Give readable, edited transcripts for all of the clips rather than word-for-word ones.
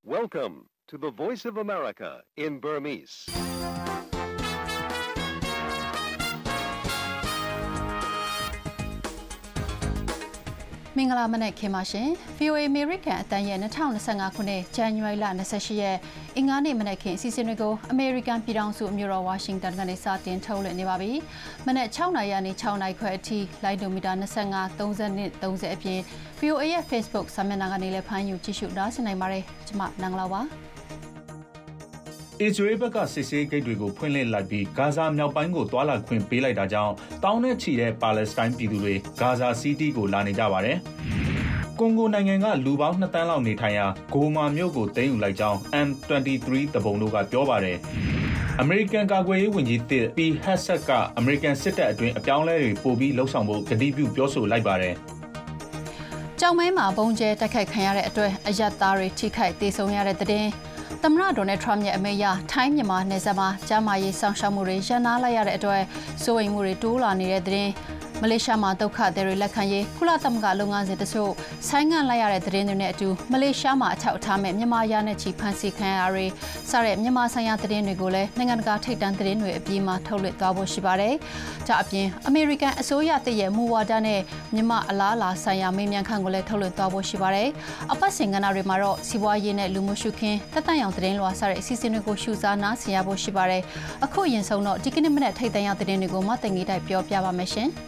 Welcome to the Voice of America in Burmese. ။မင်္ဂလာမနက်ခင်းပါရှင်။ VOA American အတန်းရဲ့2025ခုနှစ်ဇန်နဝါရီလ28ရက်အင်္ဂါနေ့မနက်ခင်းအစီအစဉ်တွေကို American ပြည်ထောင်စုမြို့တော် Washington ကနေစတင်ထုတ်လွှင့်နေပါပြီ။မနက်6:00နာရီကနေ6:00နာရီခွဲအထိလိုင်းဒိုမီတာ25 30 အပြင် VOA ရဲ့ Facebook စာမျက်နှာကနေလည်းဖမ်းယူကြည့်ရှုနားဆင်နိုင်ပါတယ်။ကျွန်မနန်းလာပါ။အစ္စရေးဘက်ကစစ်ဆေးဂိတ်တွေကိုဖွင့်လှစ်လိုက်ပြီးဂါဇာမြောက်ပိုင်းကိုတွာလာခွင့်ပေးလိုက်တာကြောင့်တောင်းနဲ့ချီတဲ့ပါလက်စတိုင်းပြည်သူတွေဂါဇာစီးတီးကိုလာနေကြပါတယ်။ကွန်ဂိုနိုင်ငံကလူပေါင်း2 သန်းလောက်နေထိုင်ရာဂိုမာမြို့ကိုသိမ်းယူလိုက်ကြောင်း M23 တပုံတို့ကပြောပါတယ်။အမေရိကန်ကာကွယ်ရေးဝန်ကြီးသစ်ပီဟက်ဆက်ကအမေရိကန်စစ်တပ်အတွင်းအပြောင်းအလဲတွေပိုပြီးလှုပ်ဆောင်ဖို့ကတိပြုပြောဆိုလိုက်ပါတယ်။ကြောင်မဲမှာဘုံကျဲတိုက်ခိုက်ခံရတဲ့အတွက်အရပ်သားတွေထိခိုက်ဒေဆုံးရတဲ့တဲ့သမ္မတဒေါ်နယ်ထရမ့်ရဲ့အမိန့်အရထိုင်းမြန်မာနယ်စပ်မှာကျန်းမာရေးစောင့်ရှောက်မှုတွေရပ်နားလိုက်ရတဲ့အတွက်စိုးရိမ်မှုတွေတိုးလာနေတဲ့တဲ့မလေးရှားမှာဒုက္ခသည်တွေလက်ခံရေးကုလသမဂ္ဂလုပ်ငန်းစဉ်တချို့ဆိုင်းငံ့လိုက်ရတဲ့သတင်းတွေနဲ့အတူမလေးရှားမှာအထောက်အထားမဲ့မြန်မာရနဲ့ချီဖမ်းဆီးခံရတွေစတဲ့မြန်မာဆိုင်ရာသတင်းတွေကိုလည်းနိုင်ငံတကာထိပ်တန်းသတင်းတွေအပြီးမှာထုတ်လွှင့်သွားဖို့ရှိပါတယ်။ဒါအပြင်အမေရိကန်အစိုးရတည်ရဲ့မူဝါဒနဲ့မြန်မာအလားအလာဆိုင်ရာမေးမြန်းခန်းကိုလည်းထုတ်လွှင့်သွားဖို့ရှိပါတယ်။အပတ်စဉ်ကဏ္ဍတွေမှာတော့စီးပွားရေးနဲ့လူမှုရှုခင်းတက်တန့်ရောင်သတင်းလွှာစတဲ့အစီအစဉ်တွေကိုရှုစားနားဆင်ရဖို့ရှိပါတယ်။အခုရင်ဆုံးတော့ဒီကနေ့မနေ့ထိပ်တန့်ရောင်သတင်းတွေကိုမသိငီတိုက်ပြောပြပါမယ်ရှင်။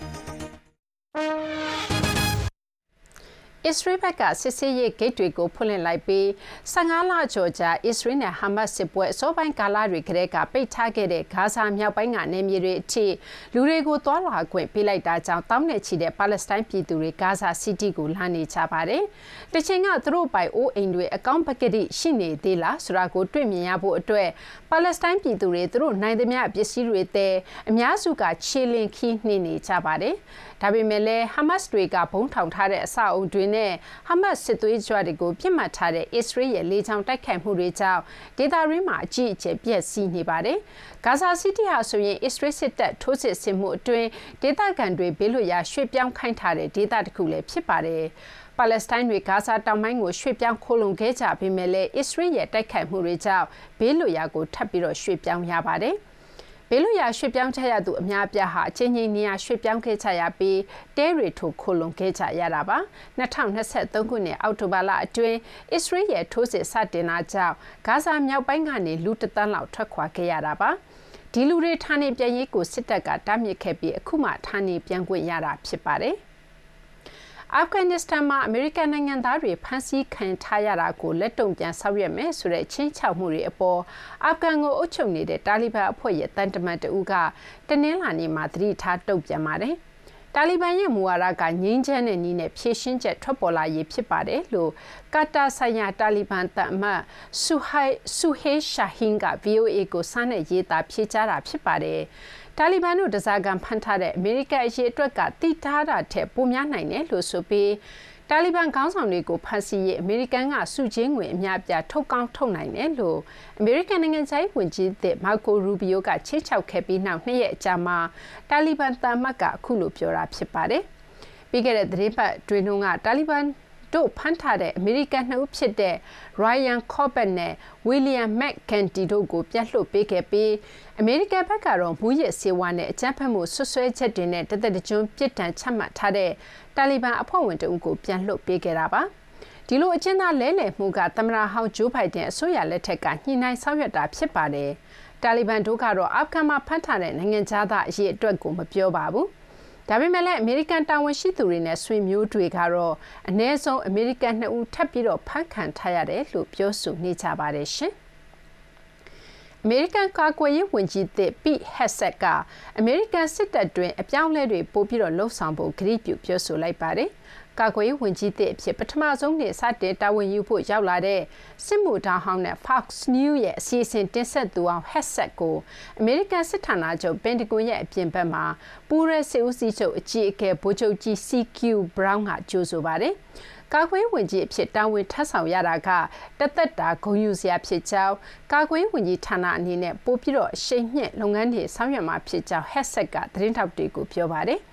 အစ္စရေးဘက်ကစစ်ဆေးရေးဂိတ်တွေကိုဖွင့်လှစ်လိုက်ပြီး15လကျော်ကြာအစ္စရေးနဲ့ဟာမတ်စစ်ပွဲအစောပိုင်းကာလတွေကတည်းကပိတ်ထားခဲ့တဲ့ဂါဇာမြောက်ပိုင်းကနေမြေတွေအထိလူတွေကိုသွားလာခွင့်ပေးလိုက်တာကြောင့်တောင်းနဲ့ချီတဲ့ပါလက်စတိုင်းပြည်သူတွေဂါဇာစီးတီးကိုလာနေကြပါတယ်။တချိန်ကသူတို့ပိုင်အိုးအိမ်တွေအကောင့်ပကတိရှိနေသေးလားဆိုတာကိုတွေ့မြင်ရဖို့အတွက်ပါလက်စတိုင်းပြည်သူတွေသူတို့နိုင်သမျှပစ္စည်းတွေတဲ့အများစုကခြေလင်ခီးနှိမ့်နေကြပါတယ်။ဒါပေမဲ့လည်းဟာမတ်တွေကဘုံထောင်ထားတဲ့အဆောက်အုံတွေနဲ့ဟာမတ်စစ်သွေးကြွတွေကိုပြစ်မှတ်ထားတဲ့အစ္စရေးရဲ့လေကြောင်းတိုက်ခိုက်မှုတွေကြောင့်ဒေသရင်းမှာအကြီးအကျယ်ပြည့်စည်နေပါတယ်။ဂါဇာစီးတီးဟာဆိုရင်အစ္စရေးစစ်တပ်ထိုးစစ်ဆင်မှုအတွင်းဒေသခံတွေဘေးလွတ်ရာရွှေ့ပြောင်းခိုင်းထားတဲ့ဒေသတစ်ခုလည်းဖြစ်ပါတယ်။ပါလက်စတိုင်းတွေဂါဇာတောင်ပိုင်းကိုရွှေ့ပြောင်းခိုလုံခဲ့ကြပေမဲ့လည်းအစ္စရေးရဲ့တိုက်ခိုက်မှုတွေကြောင့်ဘေးလွတ်ရာကိုထပ်ပြီးတော့ရွှေ့ပြောင်းရပါတယ်။ဘေးလွတ်ရာရွှေ့ပြောင်းကြရသူအများအပြားဟာအချင်းချင်းနေရာရွှေ့ပြောင်းခဲ့ကြရပြီးတဲတွေထိုးခိုလုံခဲ့ကြရတာပါ2023ခုနှစ်အောက်တိုဘာလအတွင်းအစ္စရေးရဲ့ထိုးစစ်စတင်တာကြောင့်ဂါဇာမြောက်ပိုင်းကနေလူ1 သန်းလောက်ထွက်ခွာခဲ့ရတာပါဒီလူတွေဌာနေပြန်ရေးကိုစစ်တပ်ကတားမြစ်ခဲ့ပြီးအခုမှဌာနေပြန်ခွင့်ရတာဖြစ်ပါတယ်အာဖဂန်နစ္စတန်မှာအမေရိကန်နိုင်ငံသားတွေဖမ်းဆီးခံထားရတာကိုလက်တုံ့ပြန်ဆောင်ရွက်မယ်ဆိုတဲ့ချင်းချောက်မှုတွေအပေါ်အာဖဂန်ကိုအုပ်ချုပ်နေတဲ့တာလီဘန်အဖွဲ့ရဲ့တန်တမန်တဦးကတနင်္လာနေ့မှာသတိထားတုံ့ပြန်ပါတယ်။တာလီဘန်ရဲ့မူဝါဒကငြိမ်းချမ်းတဲ့နည်းနဲ့ဖြည့်ရှင်းချက်ထွက်ပေါ်လာရေးဖြစ်ပါတယ်လို့ကာတာဆိုင်ရာတာလီဘန်တပ်အမတ်ဆူဟေးရှာဟင်းက VOA ကိုစာနဲ့ရေးသားဖြေကြားတာဖြစ်ပါတယ်။တာလီဘန်တို့တစားကံဖမ်းထားတဲ့အမေရိကန်အရေးအတွက်ကတိထားတာထက်ပိုများနိုင်တယ်လို့ဆိုပြီးတာလီဘန်ခေါင်းဆောင်တွေကိုဖမ်းဆီးရေးအမေရိကန်ကစုချင်းငွေအများပြားထုတ်ကောင်းထုတ်နိုင်တယ်လို့အမေရိကန်နိုင်ငံခြားရေးဝန်ကြီးသစ်မာကိုရူဘီယိုကချိတ်ချောက်ခဲ့ပြီးနောက်2 ရက်အကြာမှာတာလီဘန်တမတ်ကအခုလိုပြောတာဖြစ်ပါတယ်။ပြီးခဲ့တဲ့သတင်းပတ်တွင်ကတာလီဘန်တို့ဖမ်းထားတဲ့အမေရိကန်2 ဦးဖြစ်တဲ့ Ryan Corbett နဲ့ William McKenty တို့ကိုပြန်လွှတ်ပေးခဲ့ပြီးအမေရိကန်ဘက်ကတော့မူရစ်စေဝါနဲ့အကြမ်းဖက်မှုဆွဆွဲချက်တွေနဲ့တသက်တကျွန်းပြစ်ဒဏ်ချမှတ်ထားတဲ့တာလီဘန်အဖွဲ့ဝင်တဦးကိုပြန်လွှတ်ပေးခဲ့တာပါဒီလိုအကျဉ်းသားလဲလှယ်မှုကသမ္မတဟောင်းဂျိုးဘိုင်ဒန်အစိုးရလက်ထက်ကညှိနှိုင်းဆောင်ရွက်တာဖြစ်ပါတယ်တာလီဘန်တို့ကတော့အာဖဂန်မှာဖမ်းထားတဲ့နိုင်ငံသားအရေးအတွက်ကိုမပြောပါဘူးဒါပေမဲ့လည်းအမေရိကန်တာဝန်ရှိသူတွေနဲ့ဆွေမျိုးတွေကတော့အနည်းဆုံးအမေရိကန်2 ဦးထပ်ပြီးတော့ဖမ်းခံထားရတယ်လို့ပြောဆိုနေကြပါတယ်ရှင်။အမေရိကန်ကာကွယ်ရေးဝန်ကြီးသစ်ပီဟက်ဆက်ကအမေရိကန်စစ်တပ်တွင်အပြောင်းအလဲတွေပိုပြီးတော့လှုံ့ဆော်ဖို့ကတိပြုပြောဆိုလိုက်ပါတယ်။ကာကွယ်ရေးဝန်ကြီးသစ်အဖြစ်ပထမဆုံးနေ့စတင်တာဝန်ယူဖို့ရောက်လာတဲ့စစ်မှုထမ်းဟောင်းနဲ့ Fox News ရဲ့အစီအစဉ်တင်ဆက်သူအောင်ဟက်ဆက်ကိုအမေရိကန်စစ်ဌာနချုပ်ပင်တဂွန်ရဲ့အပြင်ဘက်မှာပူးရဲစစ်ဦးစီးချုပ်အကြီးအကဲဗိုလ်ချုပ်ကြီး CQ Brown ကကြိုးဆိုပါတယ်။ကာကွယ်ဝန်ကြီးအဖြစ်တာဝန်ထမ်းဆောင်ရတာကတသက်တာဂုဏ်ယူစရာဖြစ်ကြောင်းကာကွယ်ဝန်ကြီးဌာနအနေနဲ့ပို့ပြီးတော့အရှိန်မြင့်လုပ်ငန်းတွေဆောင်ရွက်မှာဖြစ်ကြောင်းဟက်ဆက်ကသတင်းထောက်တွေကိုပြောပါတယ်။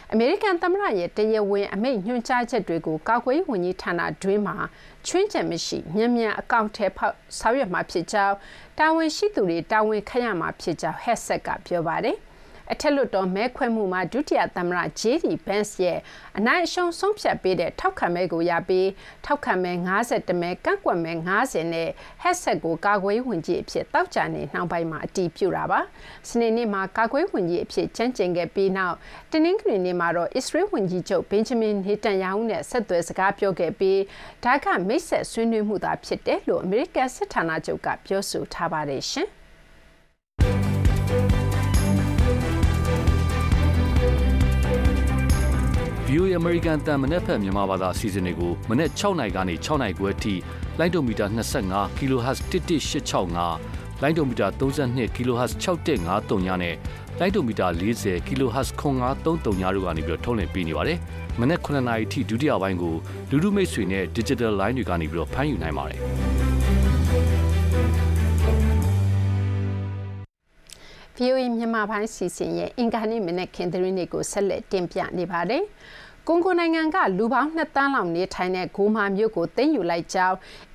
အမေရိကန်သမ္မတရဲ့တရားဝင်အမိန့်ညွှန်ကြားချက်တွေကိုကာကွယ်ရေးဝန်ကြီးဌာနတွင်းမှာချွင်းချက်မရှိမြန်အကောင့်ထဲဖောက်ဆောင်ရွက်မှာဖြစ်ကြောင်းတာဝန်ရှိသူတွေတာဝန်ခံရမှာဖြစ်ကြောင်း Hegseth ကပြောပါတယ်အထက်လွှတ်တော်မဲခွဲမှုမှာဒုတိယသမ္မတ JD Vance ရဲ့အနိုင်အရှုံးဆုံးဖြတ်ပေးတဲ့ထောက်ခံမဲကိုရပြီးထောက်ခံမဲ51မဲကန့်ကွက်မဲ90နဲ့ Hegseth ကိုကာကွယ်ရေးဝန်ကြီးအဖြစ်တောက်ကြနေနှောင်းပိုင်းမှာအတည်ပြုတာပါစနေနေ့မှာကာကွယ်ရေးဝန်ကြီးအဖြစ်ကျန်းကျင်ခဲ့ပြီးနောက်တနင်္ဂနွေနေ့မှာတော့ Israel ဝန်ကြီးချုပ် Benjamin Netanyahu နဲ့ဆက်သွယ်စကားပြောခဲ့ပြီးဒါကမိတ်ဆက်ဆွေးနွေးမှုသာဖြစ်တယ်လို့အမေရိကန်စစ်ဌာနချုပ်ကပြောဆိုထားပါတယ်ရှင် VOA American တန်မနေ့ဖက်မြန်မာဘာသာအစီအစဉ်တွေကိုမနေ့6နိုင်ကနေ6နိုင်ခွဲထိလိုင်းဒိုမီတာ25 kHz 11865လိုင်းဒိုမီတာ32 kHz 6153ညနဲ့လိုင်းဒိုမီတာ40 kHz 9533ညတို့ကနေပြီးထုတ်လွှင့်ပေးနေပါတယ်။မနေ့9နာရီထိဒုတိယပိုင်းကိုလူလူမိတ်ဆွေနဲ့ digital line တွေကနေပြီးဖမ်းယူနိုင်ပါတယ်။ VOA မြန်မာပိုင်းစီစဉ်ရဲ့အင်္ဂါနေ့မနက်ခင်းသတင်းတွေကိုဆက်လက်တင်ပြနေပါတယ်။ကွန်ဂိုနိုင်ငံကလူပေါင်း2သန်းလောက်နေထိုင်တဲ့ဂိုမာမြို့ကိုသိမ်းယူလိုက်ကြောင်း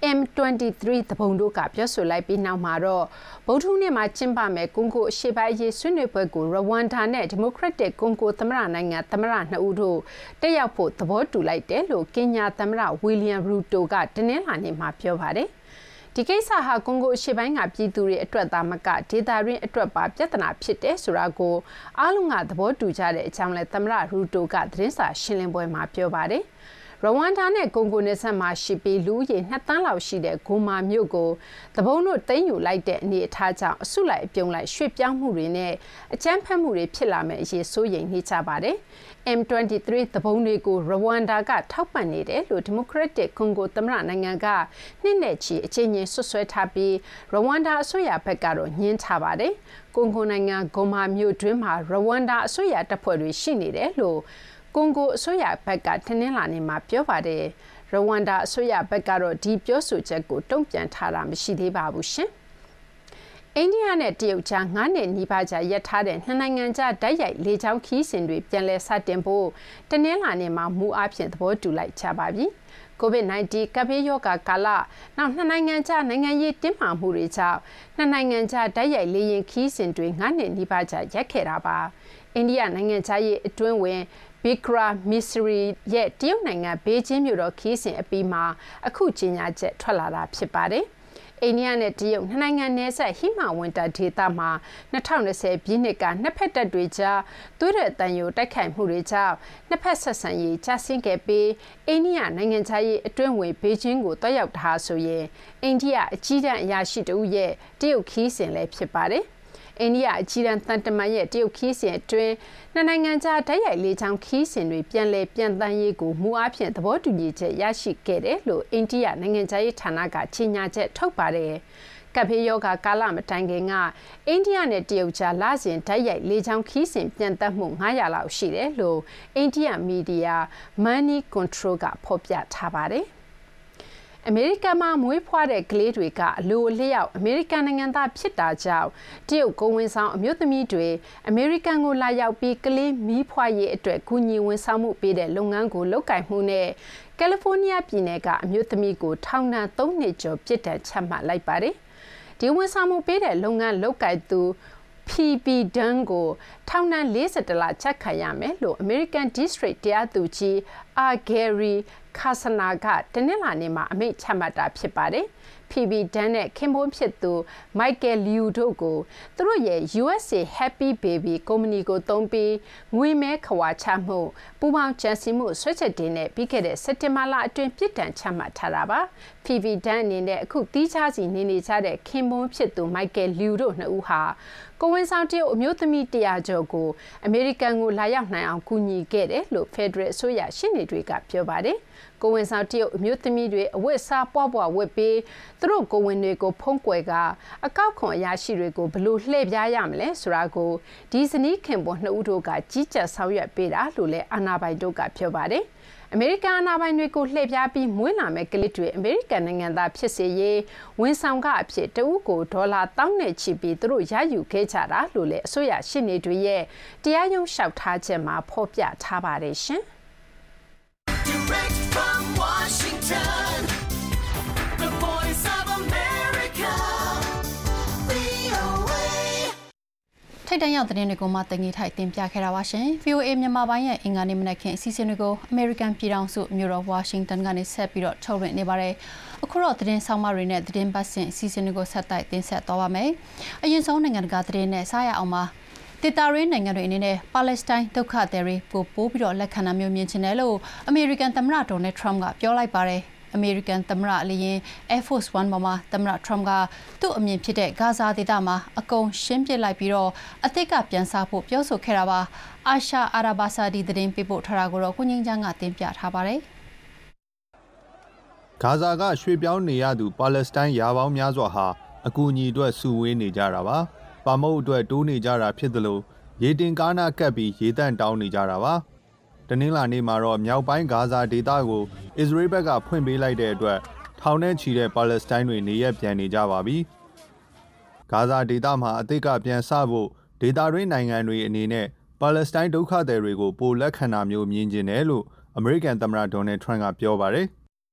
M23 သဘုံတို့ကပြောဆိုလိုက်ပြီးနောက်မှာတော့ဗုဒ္ဓဟူးနေ့မှာကျင်းပမယ်ကွန်ဂိုအရှေ့ပိုင်းရေးဆွေးနွေးပွဲကိုရဝမ်ဒါနဲ့ဒီမိုကရက်တစ်ကွန်ဂိုသမ္မတနိုင်ငံသမ္မတ2ဦးတို့တက်ရောက်ဖို့သဘောတူလိုက်တယ်လို့ကင်ညာသမ္မတဝီလီယံရူတိုကတနင်္လာနေ့မှာပြောပါတယ်ဒီကိစ္စဟာကွန်ဂိုအရှေ့ပိုင်းကပြည်သူတွေအတွက်သာမကဒေသရင်းအတွက်ပါပြဿနာဖြစ်တယ်ဆိုတာကိုအားလုံးကသဘောတူကြတဲ့အကြောင်းလဲသမ္မတရူတိုကသတင်းစာရှင်းလင်းပွဲမှာပြောပါတယ်ရဝမ်ဒါနဲ့ကွန်ဂိုနယ်စပ်မှာရှိပြီးလူဦးရေ2သန်းလောက်ရှိတဲ့ဂိုမာမြို့ကိုသဘုံတို့သိမ်းယူလိုက်တဲ့အနေအထားကြောင့်အစုလိုက်အပြုံလိုက်ရွှေ့ပြောင်းမှုတွေနဲ့အကြမ်းဖက်မှုတွေဖြစ်လာမယ့်အရေးစိုးရိမ်နေကြပါတယ်M23 သဘုံတွေကိုရဝမ်ဒါကထောက်ပံ့နေတယ်လို့ဒီမိုကရက်တစ်ကွန်ဂိုသမ္မတနိုင်ငံကနှစ်နဲ့ချီအချိန်ချင်းဆွဆွဲထားပြီးရဝမ်ဒါအစိုးရဘက်ကတော့ညှင်းထားပါတယ်ကွန်ဂိုနိုင်ငံဂိုမာမြို့တွင်းမှာရဝမ်ဒါအစိုးရတပ်ဖွဲ့တွေရှိနေတယ်လို့ကွန်ဂိုအစိုးရဘက်ကထင်းနှင်းလာနေမှာပြောပါတယ်ရဝမ်ဒါအစိုးရဘက်ကတော့ဒီပြောဆိုချက်ကိုတုံ့ပြန်ထားတာမရှိသေးပါဘူးရှင်အိန္ဒိယနဲ့တရုတ်ကြား9နှစ်နီးပါးကြာရပ်ထားတဲ့နှစ်နိုင်ငံကြားတိုက်ရိုက်လေကြောင်းခီးစဉ်တွေပြန်လည်စတင်ဖို့တနင်္လာနေ့မှာမူအားဖြင့်သဘောတူလိုက်ကြပါပြီ။ COVID-19 ကပ်ဘေးရောဂါကာလနောက်နှစ်နိုင်ငံကြားနိုင်ငံရေးတင်းမာမှုတွေကြောင့်နှစ်နိုင်ငံကြားတိုက်ရိုက်လေယာဉ်ခီးစဉ်တွေ9နှစ်နီးပါးကြာရပ်ခဲ့တာပါ။အိန္ဒိယနိုင်ငံသားရေးအတွင်းဝင်Bikram Misri ရဲ့တရုတ်နိုင်ငံဘေကျင်းမြို့တော်ခီးစဉ်အပြီးမှာအခုကြေညာချက်ထွက်လာတာဖြစ်ပါတယ်။အိန္ဒိယနဲ့တရုတ်နှစ်နိုင်ငံနယ်စပ်ဟိမဝန္တာဒေသမှာ2020ပြည့်နှစ်ကနှစ်ဖက်တပ်တွေကြားသွေးထွက်တန်ယိုတိုက်ခိုက်မှုတွေကြောင့်နှစ်ဖက်ဆက်ဆံရေးကျဆင်းခဲ့ပြီးအိန္ဒိယနိုင်ငံသားရေးအတွင်းဝင်ဘေကျင်းကိုတွားရောက်တာဆိုရင်အိန္ဒိယအကြီးတန်းအရာရှိတဦးရဲ့တရုတ်ခီးစဉ်လည်းဖြစ်ပါတယ်။အိန္ဒိယအကြီးတန်းတန်တမန်ရဲ့တရုတ်ခီးစဉ်အတွင်းနှစ်နိုင်ငံကြားတိုက်ရိုက်လေကြောင်းခီးစဉ်တွေပြန်လည်ပြန်တမ်းရေးကိုမူအားဖြင့်သဘောတူညီချက်ရရှိခဲ့တယ်လို့အိန္ဒိယနိုင်ငံခြားရေးဌာနကကြေညာချက်ထုတ်ပါတယ်။ကပ်ဘေးရောဂါကာလမတိုင်ခင်ကအိန္ဒိယနဲ့တရုတ်ကြားလစဉ်တိုက်ရိုက်လေကြောင်းခီးစဉ်ပြန်တက်မှု900လောက်ရှိတယ်လို့အိန္ဒိယမီဒီယာ Money Control ကဖော်ပြထားပါတယ်။အမေရိကန်မှာမွေးဖွားတဲ့ကလေးတွေကအလိုအလျောက်အမေရိကန်နိုင်ငံသားဖြစ်တာကြောင့်တရုတ်ကိုဝန်ဆောင်အမျိုးသမီးတွေအမေရိကန်ကိုလာရောက်ပြီးကလေးမီးဖွားရေးအတွက်ကူညီဝန်ဆောင်မှုပေးတဲ့လုပ်ငန်းကိုလုပ်ကိုင်မှုနဲ့ကယ်လီဖိုးနီးယားပြည်နယ်ကအမျိုးသမီးကိုထောင်ဒဏ်3နှစ်ကျော်ပြစ်ဒဏ်ချမှတ်လိုက်ပါတယ်။ဒီဝန်ဆောင်မှုပေးတဲ့လုပ်ငန်းလုပ်ကိုင်သူPB Dunn ကိုထောင်ဒဏ်41လချခံရမယ်လို့ American District တရားသူကြီး Gary Kasana ကတနင်္လာနေ့မှာအမိန့်ချမှတ်တာဖြစ်ပါတယ်။ PB Dunn နဲ့ခင်ပွန်းဖြစ်သူ Michael Liu တို့ကိုသူတို့ရဲ့ USA Happy Baby ကုမ္ပဏီကိုသုံးပြီးငွေမဲခဝါချမှုပူပေါင်းကြံစည်မှုဆွဲချက်တင်နဲ့ပြီးခဲ့တဲ့စက်တင်ဘာလအတွင်းပြစ်ဒဏ်ချမှတ်ထားတာပါ။ PB Dunn အနေနဲ့အခုတီးခြားစီနေနေကြတဲ့ခင်ပွန်းဖြစ်သူ Michael Liu တို့နှစ်ဦးဟာကိုဝန်ဆောင်တရုတ်အမျိုးသမီး100ကျော်ကိုအမေရိကန်ကိုလာရောက်နိုင်အောင်ကူညီခဲ့တယ်လို့ဖက်ဒရယ်အစိုးရရှင်းနေတွေကပြောပါတယ်။ကိုဝန်ဆောင်တရုတ်အမျိုးသမီးတွေအဝတ်စားပွားဝတ်ပြီးသူတို့ကိုဝန်တွေကိုဖုံးကွယ်ကအကောက်ခွန်အရာရှိတွေကိုဘလို့လှည့်ပြားရမလဲဆိုတာကိုဒီဇနီးခင်ပွန်းနှစ်ဦးတို့ကကြီးကြပ်ဆောင်ရွက်ပေးတာလို့လည်းအာဏာပိုင်တို့ကပြောပါတယ်။အမေရိကန်အာဏာပိုင်တွေကိုလှည့်ပြားပြီးမွေးလာမဲ့ကလေးတွေအမေရိကန်နိုင်ငံသားဖြစ်စေရေးဝန်ဆောင်ကအဖြစ်တဦးကိုဒေါ်လာ1000နဲ့ချီပြီးသူတို့ရယူခဲ့ကြတာလို့လည်းအစိုးရရှေ့နေတွေရဲ့တရားရုံးလျှောက်ထားချက်မှာဖော်ပြထားပါတယ်ရှင်။ Direct from Washington, the voice of America, VOA. ထိုက်တန်ရောက်တဲ့တွေကိုမှတင်ကြီးထိုက်တင်ပြခဲ့တာပါရှင် VOA မြန်မာပိုင်းရဲ့အင်္ဂါနေ့မနက်ခင်းအစီအစဉ်တွေကို American ပြည်ထောင်စုမြို့တော် Washington ကနေဆက်ပြီးတော့ထုတ်လွှင့်နေပါတယ်အခုတော့သတင်းဆောင်မတွေနဲ့သတင်းပတ်စဉ်အစီအစဉ်တွေကိုဆက်တိုက်တင်ဆက်သွားပါမယ်အရင်ဆုံးနိုင်ငံတကာသတင်းနဲ့စားရအောင်ပါဒေတာရင်းနိုင်ငံတွေအနေနဲ့ပါလက်စတိုင်းဒုက္ခသည်တွေကိုပို့ပြီးတော့လက်ခံတာမျိုးမြင်ချင်တယ်လို့အမေရိကန်သမ္မတဒေါ်နယ်ထရမ့်ကပြောလိုက်ပါတယ်အမေရိကန်သမ္မတအလျင် Air Force One မှာသမ္မတထရမ့်ကသူ့အမြင်ဖြစ်တဲ့ဂါဇာဒေသမှာအကုန်ရှင်းပစ်လိုက်ပြီးတော့အသစ်ကပြန်စားဖို့ပြောဆိုခဲ့တာပါအာရှာအာရာဘာစာဒီသတင်းပေးပို့ထားတာကိုတော့ကိုငင်းချမ်းကတင်ပြထားပါတယ်ဂါဇာကရွှေ့ပြောင်းနေရသူပါလက်စတိုင်းယာပေါင်းများစွာဟာအကူအညီအတွက်စုဝေးနေကြတာပါပါမုတ်အတွက်တိုးနေကြတာဖြစ်သလိုရေတင်ကားနာကပ်ပြီးရေတန့်တောင်းနေကြတာပါတနင်္လာနေ့မှာတော့မြောက်ပိုင်းဂါဇာဒေသကိုအစ္စရေးဘက်ကဖွင့်ပေးလိုက်တဲ့အတွက်ထောင်နဲ့ချီတဲ့ပါလက်စတိုင်းတွေနေရပြန်နေကြပါပြီဂါဇာဒေသမှာအသစ်ကပြန်ဆဖို့ဒေသတွင်းနိုင်ငံတွေအနေနဲ့ပါလက်စတိုင်းဒုက္ခသည်တွေကိုပိုလက်ခံတာမျိုးမြင်ကျင်တယ်လို့အမေရိကန်သမ္မတဒေါ်နယ်ထရမ့်ကပြောပါတယ်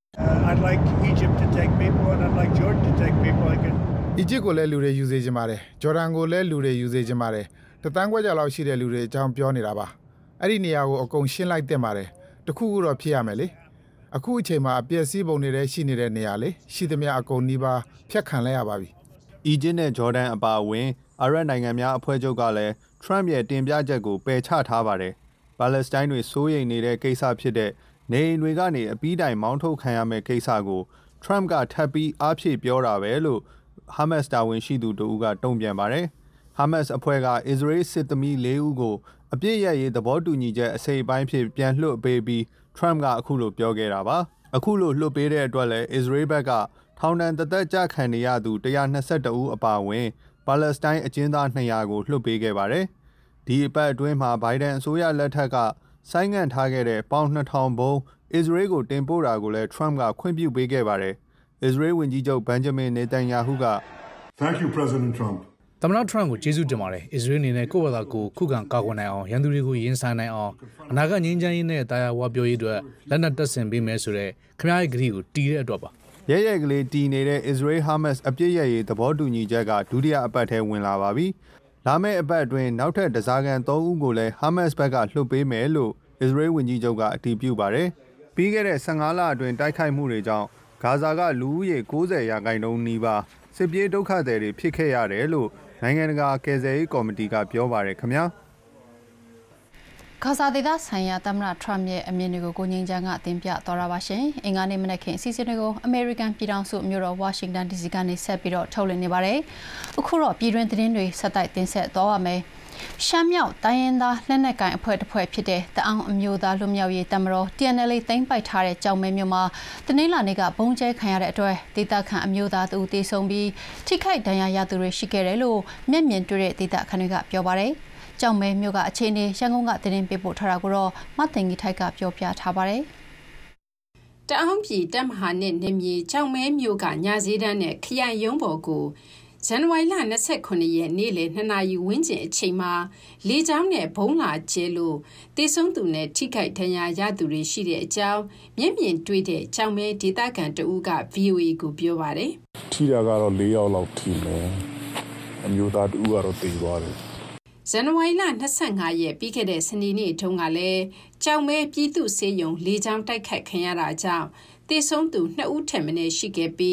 I'd like Egypt to take people and I'd like Jordan to take people. Egypt ကိုလည်းလူတွေယူစေချင်ပါတယ်။ Jordan ကိုလည်းလူတွေယူစေချင်ပါတယ်။တသန်းခွဲကျော်လောက်ရှိတဲ့လူတွေအကြောင်းပြောနေတာပါ။အဲ့ဒီနေရာကိုအကုန်ရှင်းလိုက်တင်ပါတယ်။တခုခုတော့ဖြစ်ရမယ်လေ။အခုအချိန်မှာအပြည့်စည်းပုံတွေရှိနေတဲ့နေရာလေရှိသမျှအကုန်နီးပါးဖျက်ခံလိုက်ရပါပြီ။ Egypt နဲ့ Jordan အပါအဝင်အာရပ်နိုင်ငံများအဖွဲ့ချုပ်ကလည်း Trump ရဲ့တင်ပြချက်ကိုပယ်ချထားပါတယ်။ပါလက်စတိုင်းတွေစိုးရိမ်နေတဲ့ကိစ္စဖြစ်တဲ့နေအိမ်တွေကနေအပီးတိုင်မောင်းထုတ်ခံရမယ့်ကိစ္စကို Trump ကထပ်ပြီးအားဖြည့်ပြောတာပဲလို့ Hamas တာဝန်ရှိသူတို့ကတုံ့ပြန်ပါတယ်။ Hamas အဖွဲ့ကအစ္စရေးစစ်သမီး၄ဦးကိုအပြစ်ရရေးသဘောတူညီချက်အစိပ်အပိုင်းဖြစ်ပြန်လွှတ်ပေးပြီး Trump ကအခုလိုပြောခဲ့တာပါ။အခုလိုလွှတ်ပေးတဲ့အတွက်လည်းအစ္စရေးဘက်ကထောင်ဒဏ်တသက်ကြခံနေရသူ122ဦးအပါအဝင်ပါလက်စတိုင်းအကျဉ်းသား200ကိုလွှတ်ပေးခဲ့ပါတယ်။ဒီအပတ်အတွင်းမှာဘိုင်ဒန်အစိုးရလက်ထက်ကဆိုင်းငံ့ထားခဲ့တဲ့ပေါင်2000ဘုံအစ္စရေးကိုတင်ပို့တာကိုလည်း Trump ကခွင့်ပြုပေးခဲ့ပါတယ်။အစ္စရေးဝန်ကြီးချုပ်ဘန်ဂျမင်နေတန်ယာဟုက Thank you President Trump သမ္မတထရမ့်ကိုကျေးဇူးတင်ပါတယ်။အစ္စရေးအနေနဲ့ကိုယ့်ဘာသာကိုခုခံကာကွယ်နိုင်အောင်ရန်သူတွေကိုရင်ဆိုင်နိုင်အောင်အနာဂတ်ငြိမ်းချမ်းရေးနဲ့တာယာဝပြောရေးအတွက်လက်နက်တပ်ဆင်ပေးမယ်ဆိုတဲ့ခင်ဗျားရဲ့ကတိကိုတီးတဲ့အတွက်ပါ။ရဲကလေးတီးနေတဲ့အစ္စရေး Hamas အပြစ်ရရေးသဘောတူညီချက်ကဒုတိယအပတ်ထဲဝင်လာပါပြီ။လာမယ့်အပတ်အတွင်းနောက်ထပ်ဓဇာကန်3ဦးကိုလည်း Hamas ဘက်ကလွှတ်ပေးမယ်လို့အစ္စရေးဝန်ကြီးချုပ်ကအတည်ပြုပါတယ်။ပြီးခဲ့တဲ့15လအတွင်းတိုက်ခိုက်မှုတွေကြောင့်ဂါဇာကလူဦးရေ90%နီးပါးစစ်ပြေးဒုက္ခသည်တွေဖြစ်ခဲ့ရတယ်လို့နိုင်ငံတကာကယ်ဆယ်ရေးကော်မတီကပြောပါတယ်ခင်ဗျာဂါဇာဒေသဆိုင်ရာသမ္မတထရမ့်ရဲ့အမြင်တွေကိုကိုငင်းချမ်းကတင်ပြသွားတာပါရှင်။အင်္ဂါနေ့မနက်ခင်းအစီအစဉ်တွေကို American ပြည်ထောင်စုမြို့တော် Washington DC ကနေဆက်ပြီးတော့ထုတ်လွှင့်နေပါတယ်။အခုတော့ပြည်တွင်းသတင်းတွေဆက်တိုက်တင်ဆက်သွားပါမယ်။ရှမ်းမြောက်တိုင်းရင်းသားလက်နက်ကိုင်အဖွဲ့တစ်ဖွဲ့ဖြစ်တဲ့တအောင်းအမျိုးသားလွတ်မြောက်ရေးတပ်မတော် TNL သိမ်းပိုက်ထားတဲ့ကြောင်မဲမြို့မှာတနင်္လာနေ့ကဘုံကျဲခံရတဲ့အတွက်ဒေသခံအမျိုးသားတို့တေဆုံးပြီးထိခိုက်ဒဏ်ရာရသူတွေရှိခဲ့တယ်လို့မျက်မြင်တွေ့တဲ့ဒေသခံတွေကပြောပါတယ်။ကြောင်မဲမြို့ကအခြေအနေရန်ကုန်ကသတင်းပေးပို့ထားတာကိုတော့မသိင်ကြီးထိုက်ကပြောပြထားပါတယ်။တအောင်းပြည်တပ်မဟာနဲ့နေမြေကြောင်မဲမြို့ကညာစည်းတန်းနဲ့ခရိုင်ရုံးပေါ်ကိုဇန်နဝါရီလ29ရက်နေ့လယ်2နာရီဝန်းကျင်အချိန်မှာလေကြောင်းနဲ့ဘုံလာကျဲလို့တေဆုံးသူနဲ့ထိခိုက်ဒဏ်ရာရသူတွေရှိတဲ့အကြောင်းမျက်မြင်တွေ့တဲ့ကြောင်မဲဒေသခံတဦးက VOA ကိုပြောပါတယ်။ထိတာကတော့4ယောက်လောက်ထိမယ်။အမျိုးသားတဦးကတော့တေသွားတယ်။ဇန်နဝါရီလ25ရက်ပြီးခဲ့တဲ့စနေနေ့တုန်းကလည်းကြောင်မဲပြည်သူ့ဆေးရုံလေကြောင်းတိုက်ခိုက်ခံရတာကြောင့်တေဆုံးသူ2ဦးထက်မနည်းရှိခဲ့ပြီး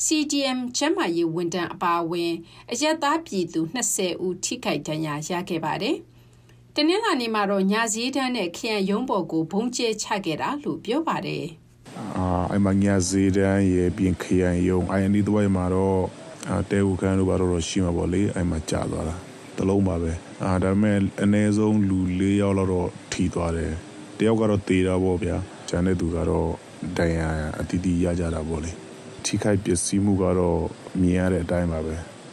CDM ကျန်းမာရေးဝန်ထမ်းအပါအဝင်အရပ်သားပြည်သူ20ဦးထိခိုက်ဒဏ်ရာရခဲ့ပါတယ်။တနင်္လာနေ့မှာတော့ညာစည်းတန်းနဲ့ခရိုင်ရုံးပေါ်ကိုဘုံကျဲချခဲ့တာလို့ပြောပါတယ်။အဲ့မှာညာစည်းတန်းရဲ့ပြင်ခရိုင်ရုံးအဲ့ဒီတော့မှာတော့တဲဝကန်တို့ဘာလို့ရှိမှာပေါ့လေအဲ့မှာကြာသွားတာတလုံးပါပဲ။ဒါပေမဲ့အနည်းဆုံးလူ4ယောက်လောက်တော့ထိသွားတယ်။တယောက်ကတော့တေတာပေါ့ဗျာ။ကျန်တဲ့သူကတော့ဒဏ်ရာအတီးတီးရကြတာပေါ့လေထိခိုက်ပျက်စီးမှုကတော့မြင်ရတဲ့အတိုင်းပါပဲဘ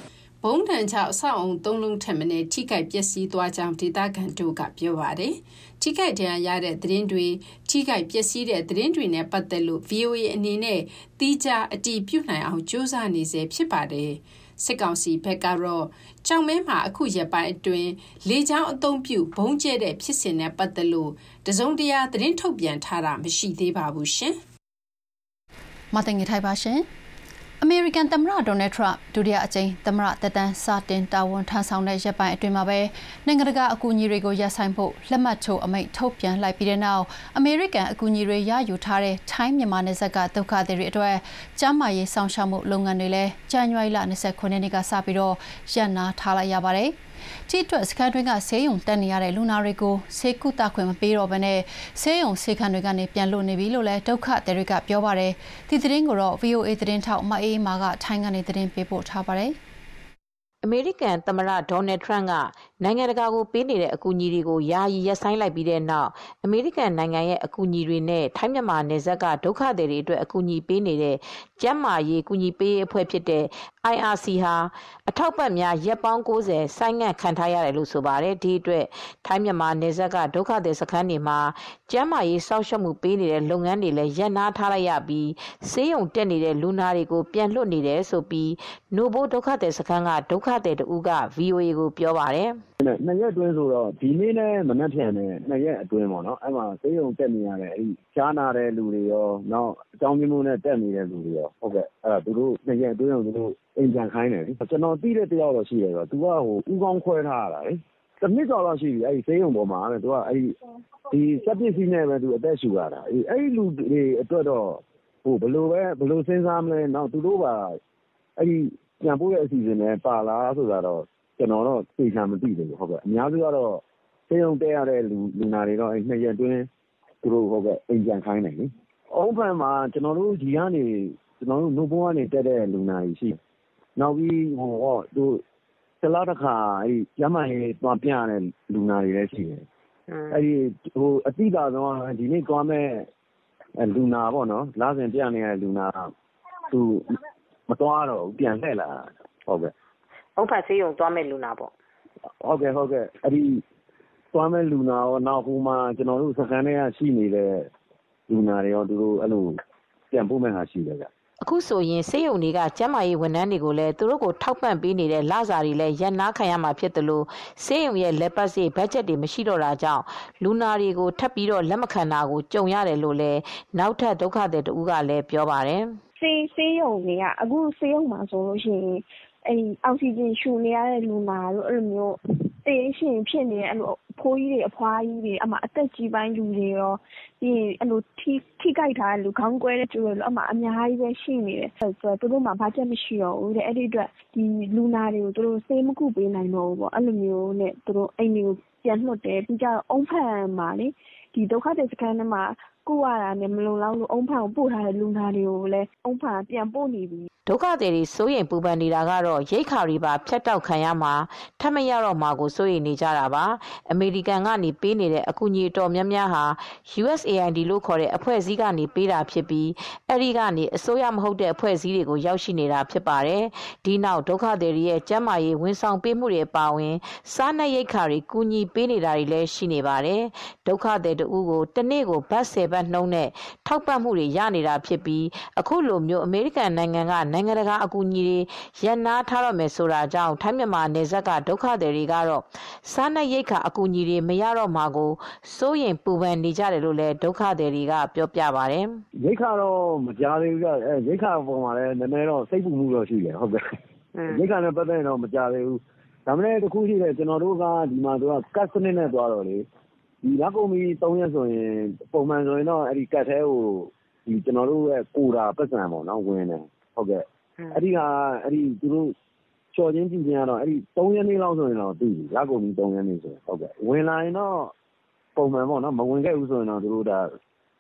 ဘုံထန်ချောက်အဆောက်အုံ3လုံးထက်မနည်းထိခိုက်ပျက်စီးသွားကြောင်းဒေသခံတို့ကပြောပါတယ်။ထိခိုက်ဒဏ်ရာရတဲ့သတင်းတွေထိခိုက်ပျက်စီးတဲ့သတင်းတွေနဲ့ပတ်သက်လို့ VOA အနေနဲ့တီးခြားအတည်ပြုနိုင်အောင်စူးစမ်းနေစေဖြစ်ပါတယ်။စစ်ကောင်စီဘက်ကတော့ကြောင်မဲမှာအခုရက်ပိုင်းအတွင်းလေကြောင်းအုံပြုဘုံကျဲတဲ့ဖြစ်စဉ်နဲ့ပတ်သက်လို့တစုံတရာသတင်းထုတ်ပြန်ထားတာမရှိသေးပါဘူးရှင်။မတင်ငထိုင်ပါရှင်။အမေရိကန်သမ္မတဒေါ်နယ်ထရန့်ဒုတိယအကြိမ်သမ္မတသက်တမ်းစတင်တာဝန်ထမ်းဆောင်တဲ့ရက်ပိုင်းအတွင်းမှာပဲနိုင်ငံတကာအကူအညီတွေကိုရပ်ဆိုင်းဖို့လက်မှတ်ထိုးအမိန့်ထုတ်ပြန်လိုက်ပြီးတဲ့နောက်အမေရိကန်အကူအညီတွေရယူထားတဲ့ထိုင်းမြန်မာနယ်စပ်ကဒုက္ခသည်တွေအတွက်ကျန်းမာရေးဆောင်ရှောက်မှုလုပ်ငန်းတွေလည်းဇန်နဝါရီလ29ရက်နေ့ကစပြီးရပ်နားထားလိုက်ရပါတယ်။ဒီအတွက်စခန်းတွင်းကဆေးရုံတက်နေရတဲ့လူနာတွေကိုဆေးကုသခွင့်မပေးတော့ဘဲနဲ့ဆေးရုံဆေးခန်းတွေကနေပြန်လွတ်နေပြီလို့လည်းဒုက္ခသည်တွေကပြောပါတယ်။ဒီသတင်းကိုတော့ VOA သတင်းထောက်မအေးမာကထိုင်းကနေသတင်းပေးပို့ထားပါတယ်။အမေရိကန်သမ္မတဒေါ်နယ်ထရန့်ကနိုင်ငံတကာကိုပေးနေတဲ့အကူအညီတွေကိုယာယီရပ်ဆိုင်းလိုက်ပြီးတဲ့နောက်အမေရိကန်နိုင်ငံရဲ့အကူအညီတွေနဲ့ထိုင်းမြန်မာနယ်စပ်ကဒုက္ခသည်တွေအတွက်အကူအညီပေးနေတဲ့ကျန်းမာရေးကူညီပေးရေးအဖွဲ့ဖြစ်တဲ့ IRC ဟာအထောက်ပံ့များရက်ပေါင်း90ဆိုင်းငံ့ခံထားရတယ်လို့ဆိုပါတယ်ဒီအတွက်ထိုင်းမြန်မာနယ်စပ်ကဒုက္ခသည်စခန်းတွေမှာကျန်းမာရေးစောင့်ရှောက်မှုပေးနေတဲ့လုပ်ငန်းတွေလည်းရပ်နားထားလိုက်ရပြီးဆေးရုံတက်နေတဲ့လူနာတွေကိုပြန်လွှတ်နေတယ်ဆိုပြီးနိုဘိုဒုက္ခသည်စခန်းကဒုက္ခသည်တူက VOA ကိုပြောပါတယ်နှစ်ရက်အတွင်းဆိုတော့ဒီနေ့နဲ့မနက်ဖြန်နဲ့နှစ်ရက်အတွင်းပေါ့နော်အဲ့မှာဆေးရုံတက်နေရတဲ့အဲ့ရှားနာတဲ့လူတွေရောနောက်အကြောင်းမျိုးနဲ့တက်နေတဲ့လူတွေရောဟုတ်ကဲ့အဲ့ဒါသူတို့နှစ်ရက်အတွင်းကိုသူတို့အိမ်ပြန်ခိုင်းတယ်လေကျွန်တော်သိတဲ့တယောက်တော့ရှိတယ်ဆိုတော့သူကဥကောင်းခွဲထားရတာလေတစ်နှစ်ကျော်တော့ရှိပြီအဲ့ဒီဆေးရုံပေါ်မှာသူကအဲ့ဒီစက်ပစ္စည်းနဲ့ပဲသူအသက်ရှူရတာအဲ့ဒီလူတွေအတွက်တော့ဘယ်လိုစဉ်းစားမလဲနောက်သူတို့ပါအဲ့ဒီပြန်ပို့တဲ့အစီအစဉ်နဲ့ပါလားဆိုတာတော့ကျွန်တော်တော့သိချင်မသိဘူးဟုတ်ကဲ့အများစုကတော့ဆေးရုံတက်ရတဲ့လူနာတွေတော့အဲ့နှစ်ရက်အတွင်းသူတို့ဟုတ်ကဲ့အိမ်ပြန်ခိုင်းတယ်လေအုံးဖန်မှာကျွန်တော်တို့ဒီကနေကျွန်တော်တို့နိုဘိုကနေတက်တဲ့လူနာကြီးရှိနောက်ပြီးသူတလားတစ်ခါအဲ့ကျမ်းမာရေးသွားပြရတဲ့လူနာတွေလည်းရှိတယ်အဲ့ဒီအတိအကျဆုံးဒီနေ့သွားမဲ့လူနာပေါ့နော်လစဉ်ပြနေရတဲ့လူနာသူမသွားတော့ပြန်လှည့်လာဟုတ်ကဲ့အုံဖတ်ဆေးရုံသွားမဲ့လူနာပေါ့ဟုတ်ကဲ့အဲ့ဒီသွားမဲ့လူနာရောနောက်ဟိုမှာကျွန်တော်တို့စခန်းထဲကရှိနေတဲ့လူနာတွေရောသူတို့အဲ့လိုပြန်ပို့မဲ့ဟာရှိတယ်ဗျအခုဆိုရင်ဆေးရုံတွေကကျန်းမာရေးဝန်ထမ်းတွေကိုလည်းသူတို့ကိုထောက်ပံ့ပေးနေတဲ့လစာတွေလည်းရပ်နားခံရမှာဖြစ်တယ်လို့ဆေးရုံရဲ့လက်ပတ်စေးဘတ်ဂျက်တွေမရှိတော့တာကြောင့်လူနာတွေကိုထပ်ပြီးတော့လက်မခံတာကိုကြုံရတယ်လို့လည်းနောက်ထပ်ဒုက္ခသည်တဦးကလည်းပြောပါတယ်ဆေးရုံတွေကအခုဆေးရုံမှာဆိုလို့ရှိရင်အဲ့အောက်ဆီဂျင်ရှူနေရတဲ့လူနာတို့အဲ့လိုမျိုးတေးရှင်ဖြစ်နေတဲ့အဲ့လိုဖိုးကြီးတွေအဖွားကြီးတွေအမှအသက်ကြီးပိုင်းလူတွေရောပြီးအဲ့လိုထိကြိုက်ထားတဲ့လူခေါင်းကွဲတဲ့သူတွေရောအမှအများကြီးပဲရှိနေတယ်ဆိုတော့သူတို့မှဘာချက်မရှိတော့ဘူးတဲ့အဲ့ဒီအတွက်ဒီလူနာတွေကိုသူတို့ဆေးမကုပေးနိုင်တော့ဘူးပေါ့အဲ့လိုမျိုးနဲ့သူတို့အိမ်တွေကိုပြန်လွှတ်တယ်ပြီးကြတော့အုံဖန်မှာလေဒီဒုက္ခသည်စခန်းထဲမှာကိုရတာနဲ့မလုံလောက်လို့အုံဖန်ကိုပို့ထားတဲ့လူနာတွေကိုလည်းအုံဖန်ပြန်ပို့နေပြီဒုက္ခသည်တွေစိုးရိမ်ပူပန်နေတာကတော့ရိတ်ခါတွေပါဖြတ်တောက်ခံရမှာထပ်မရတော့မှာကိုစိုးရိမ်နေကြတာပါအမေရိကန်ကနေပေးနေတဲ့အကူအညီတော်များများဟာ USAID လို့ခေါ်တဲ့အဖွဲ့အစည်းကနေပေးတာဖြစ်ပြီးအဲဒီကနေအစိုးရမဟုတ်တဲ့အဖွဲ့အစည်းတွေကိုရောက်ရှိနေတာဖြစ်ပါတယ်ဒီနောက်ဒုက္ခသည်တွေရဲ့ကျန်းမာရေးဝန်ဆောင်ပေးမှုတွေအပါအဝင်စားနပ်ရိက္ခာတွေကူညီပေးနေတာတွေလည်းရှိနေပါတယ်ဒုက္ခသည်တို့ကိုတနေ့ကိုဘတ်10ဘတ်နှုန်းနဲ့ထောက်ပံ့မှုတွေရနေတာဖြစ်ပြီးအခုလိုမျိုးအမေရိကန်နိုင်ငံကနိုင်ငံတကာအကူအညီတွေရပ်နားထားရမယ်ဆိုတာကြောင့်ထိုင်းမြန်မာနယ်စပ်ကဒုက္ခသည်တွေကတော့စားနပ်ရိက္ခာအကူအညီတွေမရတော့မှာကိုစိုးရိမ်ပူပန်နေကြတယ်လို့လည်းဒုက္ခသည်တွေကပြောပြပါတယ်ရိက္ခာတော့မကြားသေးဘူးကြရိက္ခာပုံမှာလည်းနည်းနည်းတော့စိတ်ပူမှုတော့ရှိတယ်ဟုတ်ကဲ့ရိက္ခာနဲ့ပတ်သက်ရင်တော့မကြားသေးဘူးဒါမှလည်းတစ်ခုရှိတယ်ကျွန်တော်တို့ကဒီမှာသူကကတ်စနစ်နဲ့သွားတော့လေဒီလက်ကုန်ပြီး3ရက်ဆိုရင်ပုံမှန်ဆိုရင်တော့အဲ့ဒီကတ်ထဲကိုဒီကျွန်တော်တို့ရဲ့ကိုတာပတ်စံပေါ့နော်ဝင်တယ်ဟုတ်ကဲ့အဲ့ဒီဟာအဲ့ဒီသူတို့ချော်ချင်းကြည့်ချင်းကတော့အဲ့ဒီ3ရက်နေ့လောက်ဆိုရင်တော့သိပြီလက်ကုန်ပြီး3ရက်နေ့ဆိုရင်ဟုတ်ကဲ့ဝင်လာရင်တော့ပုံမှန်ပေါ့နော်မဝင်ခဲ့ဘူးဆိုရင်တော့သူတို့ဒါ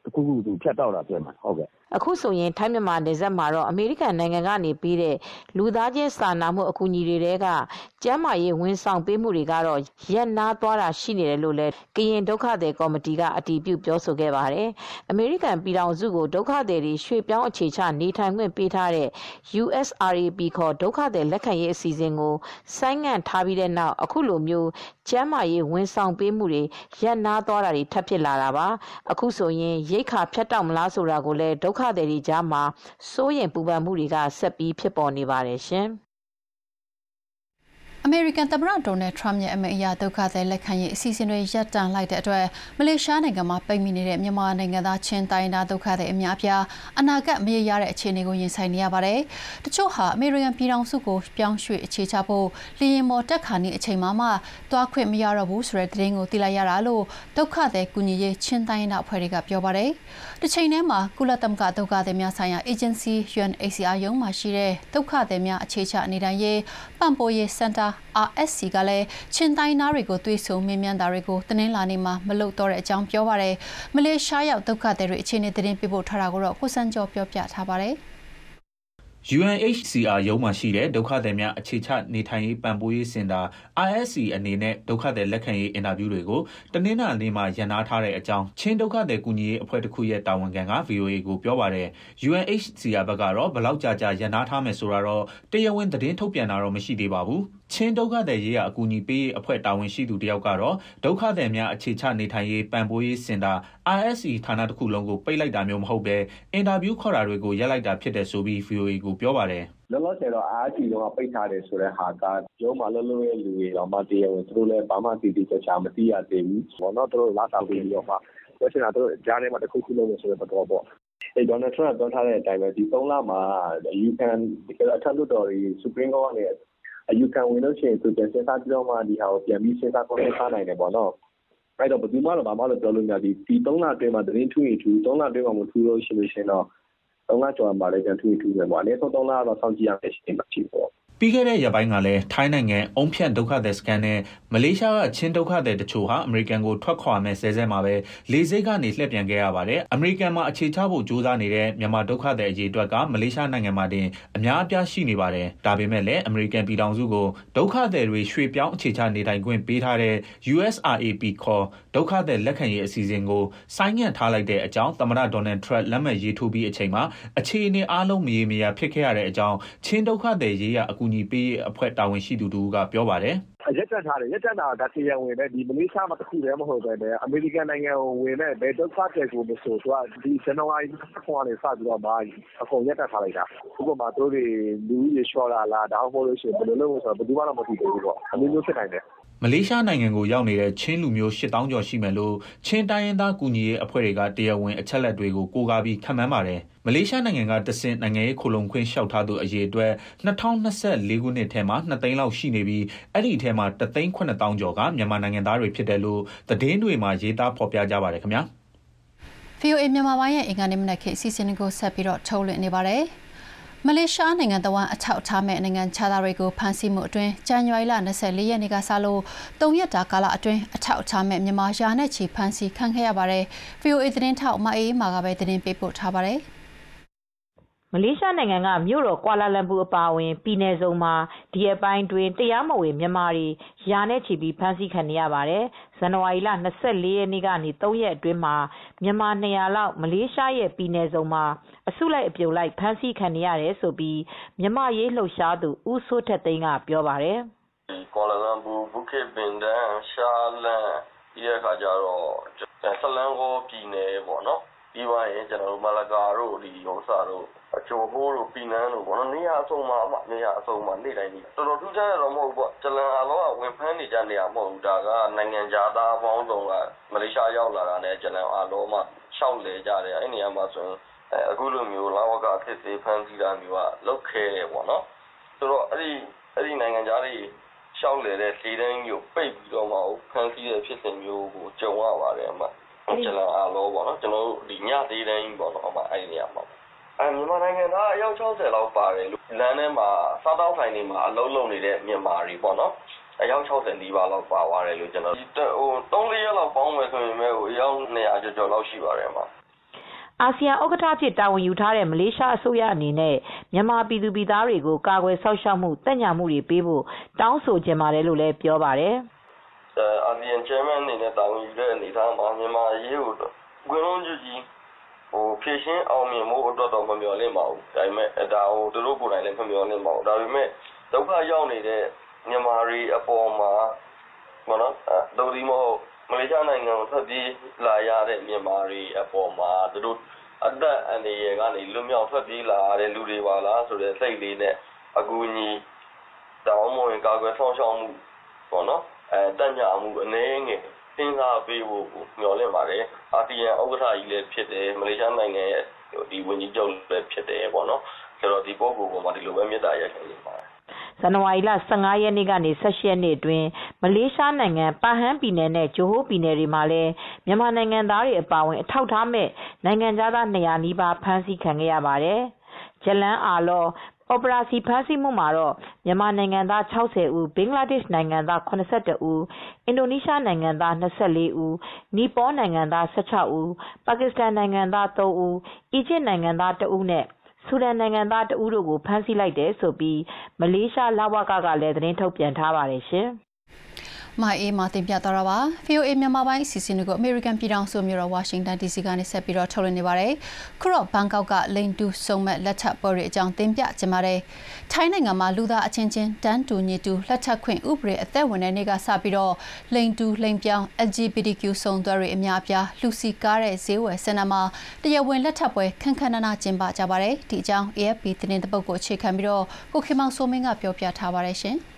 တခုခုသူဖြတ်တောက်တာဖြစ်မှာဟုတ်ကဲ့အခုဆိုရင်ထိုင်းမြန်မာနယ်စပ်မှာတော့အမေရိကန်နိုင်ငံကနေပြီးတဲ့လူသားချင်းစာနာမှုအကူအညီတွေကကျန်းမာရေးဝန်ဆောင်ပေးမှုတွေကတော့ရပ်နားသွားတာရှိနေတယ်လို့လည်းကရင်ဒုက္ခသည်ကော်မတီကအတည်ပြုပြောဆိုခဲ့ပါတယ်။အမေရိကန်ပြည်ထောင်စုကိုဒုက္ခသည်တွေရွှေ့ပြောင်းအခြေချနေထိုင်ခွင့်ပေးထားတဲ့ USRAP ခေါ်ဒုက္ခသည်လက်ခံရေးအစီအစဉ်ကိုဆိုင်းငံ့ထားပြီးတဲ့နောက်အခုလိုမျိုးကျန်းမာရေးဝန်ဆောင်ပေးမှုတွေရပ်နားသွားတာတွေထပ်ဖြစ်လာတာပါ။အခုဆိုရင်ရိတ်ခါဖြတ်တောက်မလားဆိုတာကိုလည်းဒုက္ခသည်တွေကြားမှာစိုးရိမ်ပူပန်မှုတွေကဆက်ပြီးဖြစ်ပေါ်နေပါတယ်ရှင်။အမေရိကန်သမ္မတဒေါ်နယ်ထရမ့်ရဲ့အမိန့်အရဒုက္ခသည်လက်ခံရေးအစီအစဉ်တွေရပ်တန့်လိုက်တဲ့အတွက်မလေးရှားနိုင်ငံမှာပိတ်မိနေတဲ့မြန်မာနိုင်ငံသားချင်းတိုင်းသားဒုက္ခသည်အများအပြားအနာဂတ်မရေရာတဲ့အခြေအနေကိုရင်ဆိုင်နေရပါတယ်။တချို့ဟာအမေရိကန်ပြည်ထောင်စုကိုပြောင်းရွှေ့အခြေချဖို့လေယာဉ်ပေါ်တက်ခါနေအချိန်မှသွားခွင့်မရတော့ဘူးဆိုတဲ့သတင်းကိုသိလိုက်ရတာလို့ဒုက္ခသည်ကူညီရေးချင်းတိုင်းသားအဖွဲ့တွေကပြောပါတယ်။တစ်ချိန်တည်းမှာကုလသမဂ္ဂဒုက္ခသည်များဆိုင်ရာ Agency UNHCR ရုံးမှာရှိတဲ့ဒုက္ခသည်များအခြေချနေထိုင်ရေးပံ့ပိုးရေးစင်တာ RSC ကလည်းချင်းတိုင်းသားတွေကိုသွေးဆုံမြင်မြန်တာတွေကိုတင်းလာနေမှာမလုပ်တော့တဲ့အကြောင်းပြောပါတယ်။မလေးရှားရောက်ဒုက္ခသည်တွေအခြေအနေသတင်းပေးပို့ထားတာကိုတော့ကိုစံကျော်ပြောပြထားပါတယ်။ UNHCR ရုံးမှာရှိတဲ့ဒုက္ခသည်များအခြေချနေထိုင်ရေးပံ့ပိုးရေးစင်တာ ISC အနေနဲ့ဒုက္ခသည်လက်ခံရေးအင်တာဗျူးတွေကိုတနင်္လာနေ့မှာရန်နာထားတဲ့အကြောင်းချင်းဒုက္ခသည်ကူညီရေးအဖွဲ့တစ်ခုရဲ့တာဝန်ခံက VOA ကိုပြောပါတယ်။ UNHCR ဘက်ကတော့ဘလောက်ကြာရန်နာထားမယ်ဆိုတာတော့တရားဝင်သတင်းထုတ်ပြန်တာတော့မရှိသေးပါဘူး။ချင်းဒုက္ခသည်ရေးရာအကူအညီပေးရေးအဖွဲ့တာဝန်ရှိသူတယောက်ကတော့ဒုက္ခသည်များအခြေချနေထိုင်ရေးပံ့ပိုးရေးစင်တာ ISC ဌာနတစ်ခုလုံးကိုပိတ်လိုက်တာမျိုးမဟုတ်ပဲအင်တာဗျူးခေါ်တာတွေကိုရပ်လိုက်တာဖြစ်တယ်ဆိုပြီး VOA ကိုပြောပါတယ်။လောလောဆယ်တော့အားကြီးတော့ပိတ်ထားတယ်ဆိုတဲ့ဟာကရုံးမှာလုံးလုံးရဲ့လူတွေတော့မတရားဝင်သူတို့လည်းဘာမှတည်တည်ချာချာမသိရသေးဘူး။ဘောနော်သူတို့လာဆောင်ပြီးတော့မှပြောချင်တာသူတို့ကြားထဲမှာတစ်ခုခုလုံးလို့ဆိုတဲ့တော့ပေါ့။ဒေါ်နယ်ထရမ့်ပြောထားတဲ့အတိုင်းပဲဒီ3လမှာ you can အထက်လွှတ်တော်တွေ Supreme Court နဲ့you can ဝင်လို့ရှိရင်သူပြန်စဉ်းစားပြီးတော့မှဒီဟာကိုပြန်ပြီးစဉ်းစားနိုင်တယ်ပေါ့နော်။အဲ့တော့ဘယ်သူမှတော့ဘာမှလို့ပြောလို့မရဒီ3လအတွင်းမှာသတင်းထူးရင်ထူး3လအတွင်းမှာမထူးလို့ရှိလို့ရှင်တော့3လကျော်မှာလည်းပြန်ထူးမယ်ပေါ့။အနည်းဆုံး3လတော့စောင့်ကြည့်ရမယ်ရှိနေမှာဖြစ်ပေါ့။ပြီးခဲ့တဲ့ရက်ပိုင်းကလည်းထိုင်းနိုင်ငံအုံဖြတ်ဒုက္ခသည်စခန်းနဲ့မလေးရှားကချင်းဒုက္ခသည်တချို့ဟာအမေရိကန်ကိုထွက်ခွာမဲ့ဆဲမှာပဲလေဆိပ်ကနေလှည့်ပြန်ခဲ့ရပါတယ်။အမေရိကန်မှာအခြေချဖို့ကြိုးစားနေတဲ့မြန်မာဒုက္ခသည်အရေးအတွက်ကမလေးရှားနိုင်ငံမှာတင်အများအပြားရှိနေပါတယ်။ဒါပေမဲ့လည်းအမေရိကန်ပြည်ထောင်စုကိုဒုက္ခသည်တွေရွှေ့ပြောင်းအခြေချနေထိုင်ခွင့်ပေးထားတဲ့ USRAP ခေါ်ဒုက္ခသည်လက်ခံရေးအစီအစဉ်ကိုဆိုင်းငံ့ထားလိုက်တဲ့အကြောင်းသမ္မတဒေါ်နယ်ထရမ့်လက်မှတ်ရေးထိုးပြီးအချိန်မှာအခြေအနေအားလုံးမရေမရာဖြစ်ခဲ့ရတဲ့အကြောင်းချင်းဒုက္ခသည်ရေးရာအကူအညီပေးအဖွဲ့တာဝန်ရှိသူတို့ကပြောပါတယ်ရက်တက်ထားတယ်ရက်တက်တာကတရားဝင်ပဲဒီမလေးရှားမှာတစ်ခုတည်းမဟုတ်ပဲနဲ့အမေရိကန်နိုင်ငံကိုဝင်တဲ့ဘယ်ဒုက္ခသည်ကိုမဆိုသူကဒီဇန်နဝါရီ9ရက်နေ့စပြီးတော့မှအကုန်ရက်တက်ထားလိုက်တာဥပမာတို့တွေလူကြီးလျှော့လာလားဒါမှမဟုတ်လို့ရှိရင်ဘယ်လိုလုပ်လို့ဆိုတော့ဘယ်သူမှတော့မသိသေးဘူးပေါ့အမျိုးမျိုးဖြစ်နိုင်တယ်မလေးရှားနိုင်ငံကိုရောက်နေတဲ့ချင်းလူမျိုး8000ကျော်ရှိမယ်လို့ချင်းတိုင်းရင်းသားကူညီရေးအဖွဲ့တွေကတရားဝင်အချက်လက်တွေကိုကိုးကားပြီးခန့်မှန်းပါတယ်။မလေးရှားနိုင်ငံကတဆင့်နိုင်ငံရေးခိုလုံခွင့်လျှောက်ထားသူအရေအတွက်2024ခုနှစ်ထဲမှာ2သိန်းလောက်ရှိနေပြီးအဲ့ဒီထဲမှာ3,900,000ကျော်ကမြန်မာနိုင်ငံသားတွေဖြစ်တယ်လို့သတင်းတွေမှာရေးသားဖော်ပြကြပါတယ်ခင်ဗျာ။ VOA မြန်မာပိုင်းရဲ့အင်္ဂါနေ့မနက်ခင်းစီစဉ်ကိုဆက်ပြီးတော့ထုတ်လွှင့်နေပါတယ်။မလေးရှားနိုင်ငံတဝမ်းအထောက်အထားမဲ့နိုင်ငံခြားသားတွေကိုဖမ်းဆီးမှုအတွင်းဇန်နဝါရီလ24ရက်နေ့ကစလို့3ရက်တာကာလအတွင်းအထောက်အထားမဲ့မြန်မာရာနဲ့ချီဖမ်းဆီးခံခဲ့ရပါတယ်။ VOA သတင်းထောက်မအေးမာကပဲသတင်းပေးပို့ထားပါတယ်။မလေးရှားနိုင်ငံကမြို့တော်ကွာလာလမ်ပူအပါအဝင်ပြည်နယ်စုံမှာဒီအပိုင်းတွင်တရားမဝင်မြန်မာတွေရာနဲ့ချီပြီးဖမ်းဆီးခံနေရပါတယ်။ဇန်နဝါရီလ24ရက်နေ့ကနေ3ရက်အတွင်းမှာမြန်မာ200လောက်မလေးရှားရဲ့ပြည်နယ်စုံမှာအစုလိုက်အပြုံလိုက်ဖမ်းဆီးခံနေရတယ်လို့မြန်မာရေးလှုပ်ရှားသူဦးစိုးထက်သိန်းကပြောပါတယ်။ကွာလာလမ်ပူ၊ဘူကေပင်ဒန်၊ရှာလန်ဒီအခါကျတော့ဆလန်ကောပြည်နယ်ပေါ့နော်။ပြီးသွားရင်ကျွန်တော်တို့မလာကာတို့ဒီဥစ္စာတို့အချိုဟိုးတို့ပီနန်းတို့ပေါ့နော်နေရာအစုံမှာနေရာအစုံမှာနေ့တိုင်းတော်တော်ထူးခြားရတော့မဟုတ်ဘူးပေါ့ကျလန်အားလုံးကဝင်ဖမ်းနေကြနေရမဟုတ်ဘူးဒါကနိုင်ငံခြားသားပေါင်းစုံကမလေးရှားရောက်လာတာနဲ့ကျလန်အားလုံးမှရှောက်လေကြတယ်အဲ့နေရာမှာဆိုရင်အခုလိုမျိုးလာဝကဖြစ်စေဖမ်းဆီးတာမျိုးကလောက်ခဲတယ်ပေါ့နော်ဆိုတော့အဲ့ဒီနိုင်ငံခြားတွေရှောက်လေတဲ့လေတိုင်းမျိုးပိတ်ပြီးတော့မှဖမ်းဆီးတဲ့ဖြစ်စဉ်မျိုးကိုကြုံရပါတယ်အမှကျလန်အားလုံးပေါ့နော်ကျွန်တော်တို့ဒီညသေးတိုင်းပေါ့နော်အမှအဲ့ဒီနေရာမှာမြန်မာနိုင်ငံသားအယောက်60လောက်ပါတယ်လို့လမ်းထဲမှာစားတောက်ဆိုင်တွေမှာအလုံးလုံးနေတဲ့မြန်မာတွေပေါ့နော်အယောက်60နီးပါးလောက်ပါသွားတယ်လို့ကျွန်တော်3-4ရက်လောက်ပေါင်းမယ်ဆိုရင်ပဲအယောက်200ကျော်လောက်ရှိပါတယ်မှာအာဆီယံဥက္ကဋ္ဌဖြစ်တာဝန်ယူထားတဲ့မလေးရှားအစိုးရအနေနဲ့မြန်မာပြည်သူပြည်သားတွေကိုကာကွယ်စောင့်ရှောက်မှုတက်ညာမှုတွေပေးဖို့တောင်းဆိုချင်ပါတယ်လို့လည်းပြောပါတယ်အာဆီယံ chairman အနေနဲ့တာဝန်ယူတဲ့အနေအထားမှာမြန်မာအရေးကိုဝင်လုံးကြီးဖြည့်ရှင်းအောင်မြင်မှုအတွက်တော့မမျှော်လင့်ပါဘူးဒါပေမဲ့ဒါကိုသူတို့ကိုယ်တိုင်လည်းမမျှော်လင့်ပါဘူးဒါပေမဲ့ဒုက္ခရောက်နေတဲ့မြန်မာတွေအပေါ်မှာဘောနော်ဒုတိယမလေးရှားနိုင်ငံကိုထွက်ပြေးလာရတဲ့မြန်မာတွေအပေါ်မှာသူတို့အသက်အန္တရာယ်ကနေလွတ်မြောက်ထွက်ပြေးလာတဲ့လူတွေပါလားဆိုတဲ့စိတ်လေးနဲ့အကူအညီတောင်းမဝင်ကာကွယ်ဆောင်ရှောက်မှုပေါ့နော်တက်ညာမှုအနေငယ်စဉ်းစားပေးဖို့မျှော်လင့်ပါတယ်အာဆီယံဥက္ကဋ္ဌကြီးလည်းဖြစ်တယ်မလေးရှားနိုင်ငံရဲ့ဒီဝန်ကြီးချုပ်လည်းဖြစ်တယ်ပေါ့နော်ဆိုတော့ဒီပုဂ္ဂိုလ်ပေါ်မှာဒီလိုပဲမေတ္တာရပ်ခံနေပါတယ်ဇန်နဝါရီလ15ရက်နေ့ကနေ18ရက်နေ့အတွင်းမလေးရှားနိုင်ငံပါဟန်းပြည်နယ်နဲ့ဂျိုဟိုးပြည်နယ်တွေမှာလည်းမြန်မာနိုင်ငံသားတွေအပါအဝင်အထောက်ထားမဲ့နိုင်ငံသား200နီးပါးဖမ်းဆီးခံခဲ့ရပါတယ်။ဂျလန်အာလောအော်ပရာစီဖမ်းဆီးမှုမှာတော့မြန်မာနိုင်ငံသား60ဦးဘင်္ဂလားဒေ့ရှ်နိုင်ငံသား82ဦးအင်ဒိုနီးရှားနိုင်ငံသား24ဦးနီပေါနိုင်ငံသား16ဦးပါကစ္စတန်နိုင်ငံသား3ဦးအီဂျစ်နိုင်ငံသား2ဦးနဲ့ဆူဒန်နိုင်ငံသား2ဦးတို့ကိုဖမ်းဆီးလိုက်တယ်ဆိုပြီးမလေးရှားလဝကကလည်းသတင်းထုတ်ပြန်ထားပါတယ်ရှင်။မအေးမတင်ပြသွားတာပါ VOA မြန်မာပိုင်းအစီအစဉ်တွေကို American ပြည်ထောင်စုမြို့တော် Washington DC ကနေဆက်ပြီးတော့ထုတ်လွှင့်နေပါတယ်။ခုတော့ဘန်ကောက်ကလိန်တူစုံမဲ့လက်ထပ်ပွဲတွေအကြောင်းတင်ပြချင်ပါတယ်။ထိုင်းနိုင်ငံမှာလူသားအချင်းချင်းတန်းတူညီတူလက်ထပ်ခွင့်ဥပဒေအသက်ဝင်တဲ့နေ့ကစပြီးတော့လိန်တူလိန်ပြောင်း LGBTQ စုံသွဲတွေအများအပြားလူစီကားတဲ့ဈေးဝယ်စင်တာမှာတရားဝင်လက်ထပ်ပွဲခန်းခန်းနာနာကျင်းပကြပါတယ်။ဒီအကြောင်း AFP သတင်းတပုတ်ကိုအခြေခံပြီးတော့ကိုခင်မောင်စိုးမင်းကပြောပြထားပါတယ်ရှင်။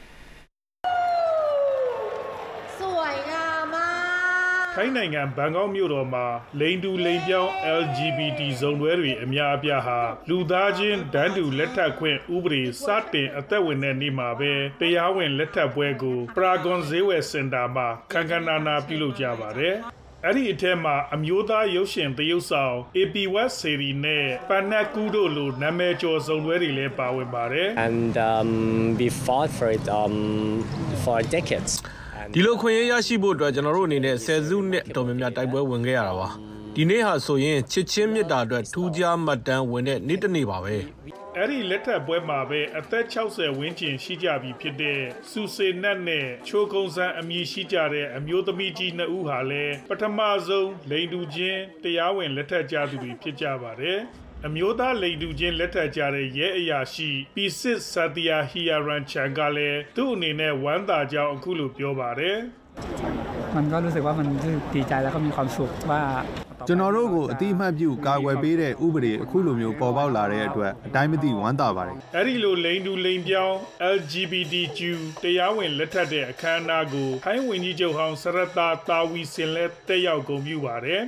ထိုင်းနိုင်ငံဘန်ကောက်မြို့တော်မှာလိန်တူလိန်ပြောင်း LGBT ဇုံတွဲတွေအများအပြားဟာလူသားချင်းတန်းတူလက်ထပ်ခွင့်ဥပဒေစတင်အသက်ဝင်တဲ့နေ့မှာပဲတရားဝင်လက်ထပ်ပွဲကိုပရာဂွန်ဈေးဝယ်စင်တာမှာခန်းခန်းနာနာပြုလုပ်ကြပါတယ်။အဲ့ဒီအထက်မှာအမျိုးသားရုပ်ရှင်သရုပ်ဆောင် AP West Series နဲ့ပန်နက်ကူတို့လိုနာမည်ကျော်ဇုံတွဲတွေလည်းပါဝင်ပါတယ်။ And we fought for it for decades ဒီလိုခွင့်ရရှိဖို့အတွက်ကျွန်တော်တို့အနေနဲ့ဆယ်စုနှစ်အတော်များများတိုက်ပွဲဝင်ခဲ့ရတာပါဒီနေ့ဟာဆိုရင်ချစ်ချင်းမြတ်တာအတွက်ထူးခြားမှတ်တမ်းဝင်တဲ့နေ့တစ်နေ့ပါပဲအဲ့ဒီလက်ထပ်ပွဲမှာပဲအသက်60ဝန်းကျင်ရှိကြပြီဖြစ်တဲ့စူစေနတ်နဲ့ချိုးကုန်းဆန်းအမည်ရှိကြတဲ့အမျိုးသမီးကြီး2ဦးဟာလည်းပထမဆုံးလိန်တူချင်းတရားဝင်လက်ထပ်ကြသူတွေဖြစ်ကြပါတယ်အမျိုးသားလိန်တူချင်းလက်ထပ်ကြတဲ့ရဲအရာရှိပီစစ်ဆာတီယာဟီယာရန်ချန်ကလည်းသူ့အနေနဲ့ဝမ်းသာကြောင်းအခုလိုပြောပါတယ်มันก็รู้สึกว่ามันดีใจแล้วก็มีความสุขว่าကျွန်တော်တို့ကိုအတိအမှတ်ပြုကာကွယ်ပေးတဲ့ဥပဒေအခုလိုမျိုးပေါ်ပေါက်လာတဲ့အတွက်အတိုင်းမသိဝမ်းသာပါတယ်အဲ့ဒီလိုလိန်တူလိန်ပြောင်း LGBTQ တရားဝင်လက်ထပ်တဲ့အခမ်းအနားကိုထိုင်းဝန်ကြီးချုပ်ဟောင်းစရတာတာဝီစင်လက်တက်ရောက်ဂုဏ်ပြုပါတယ်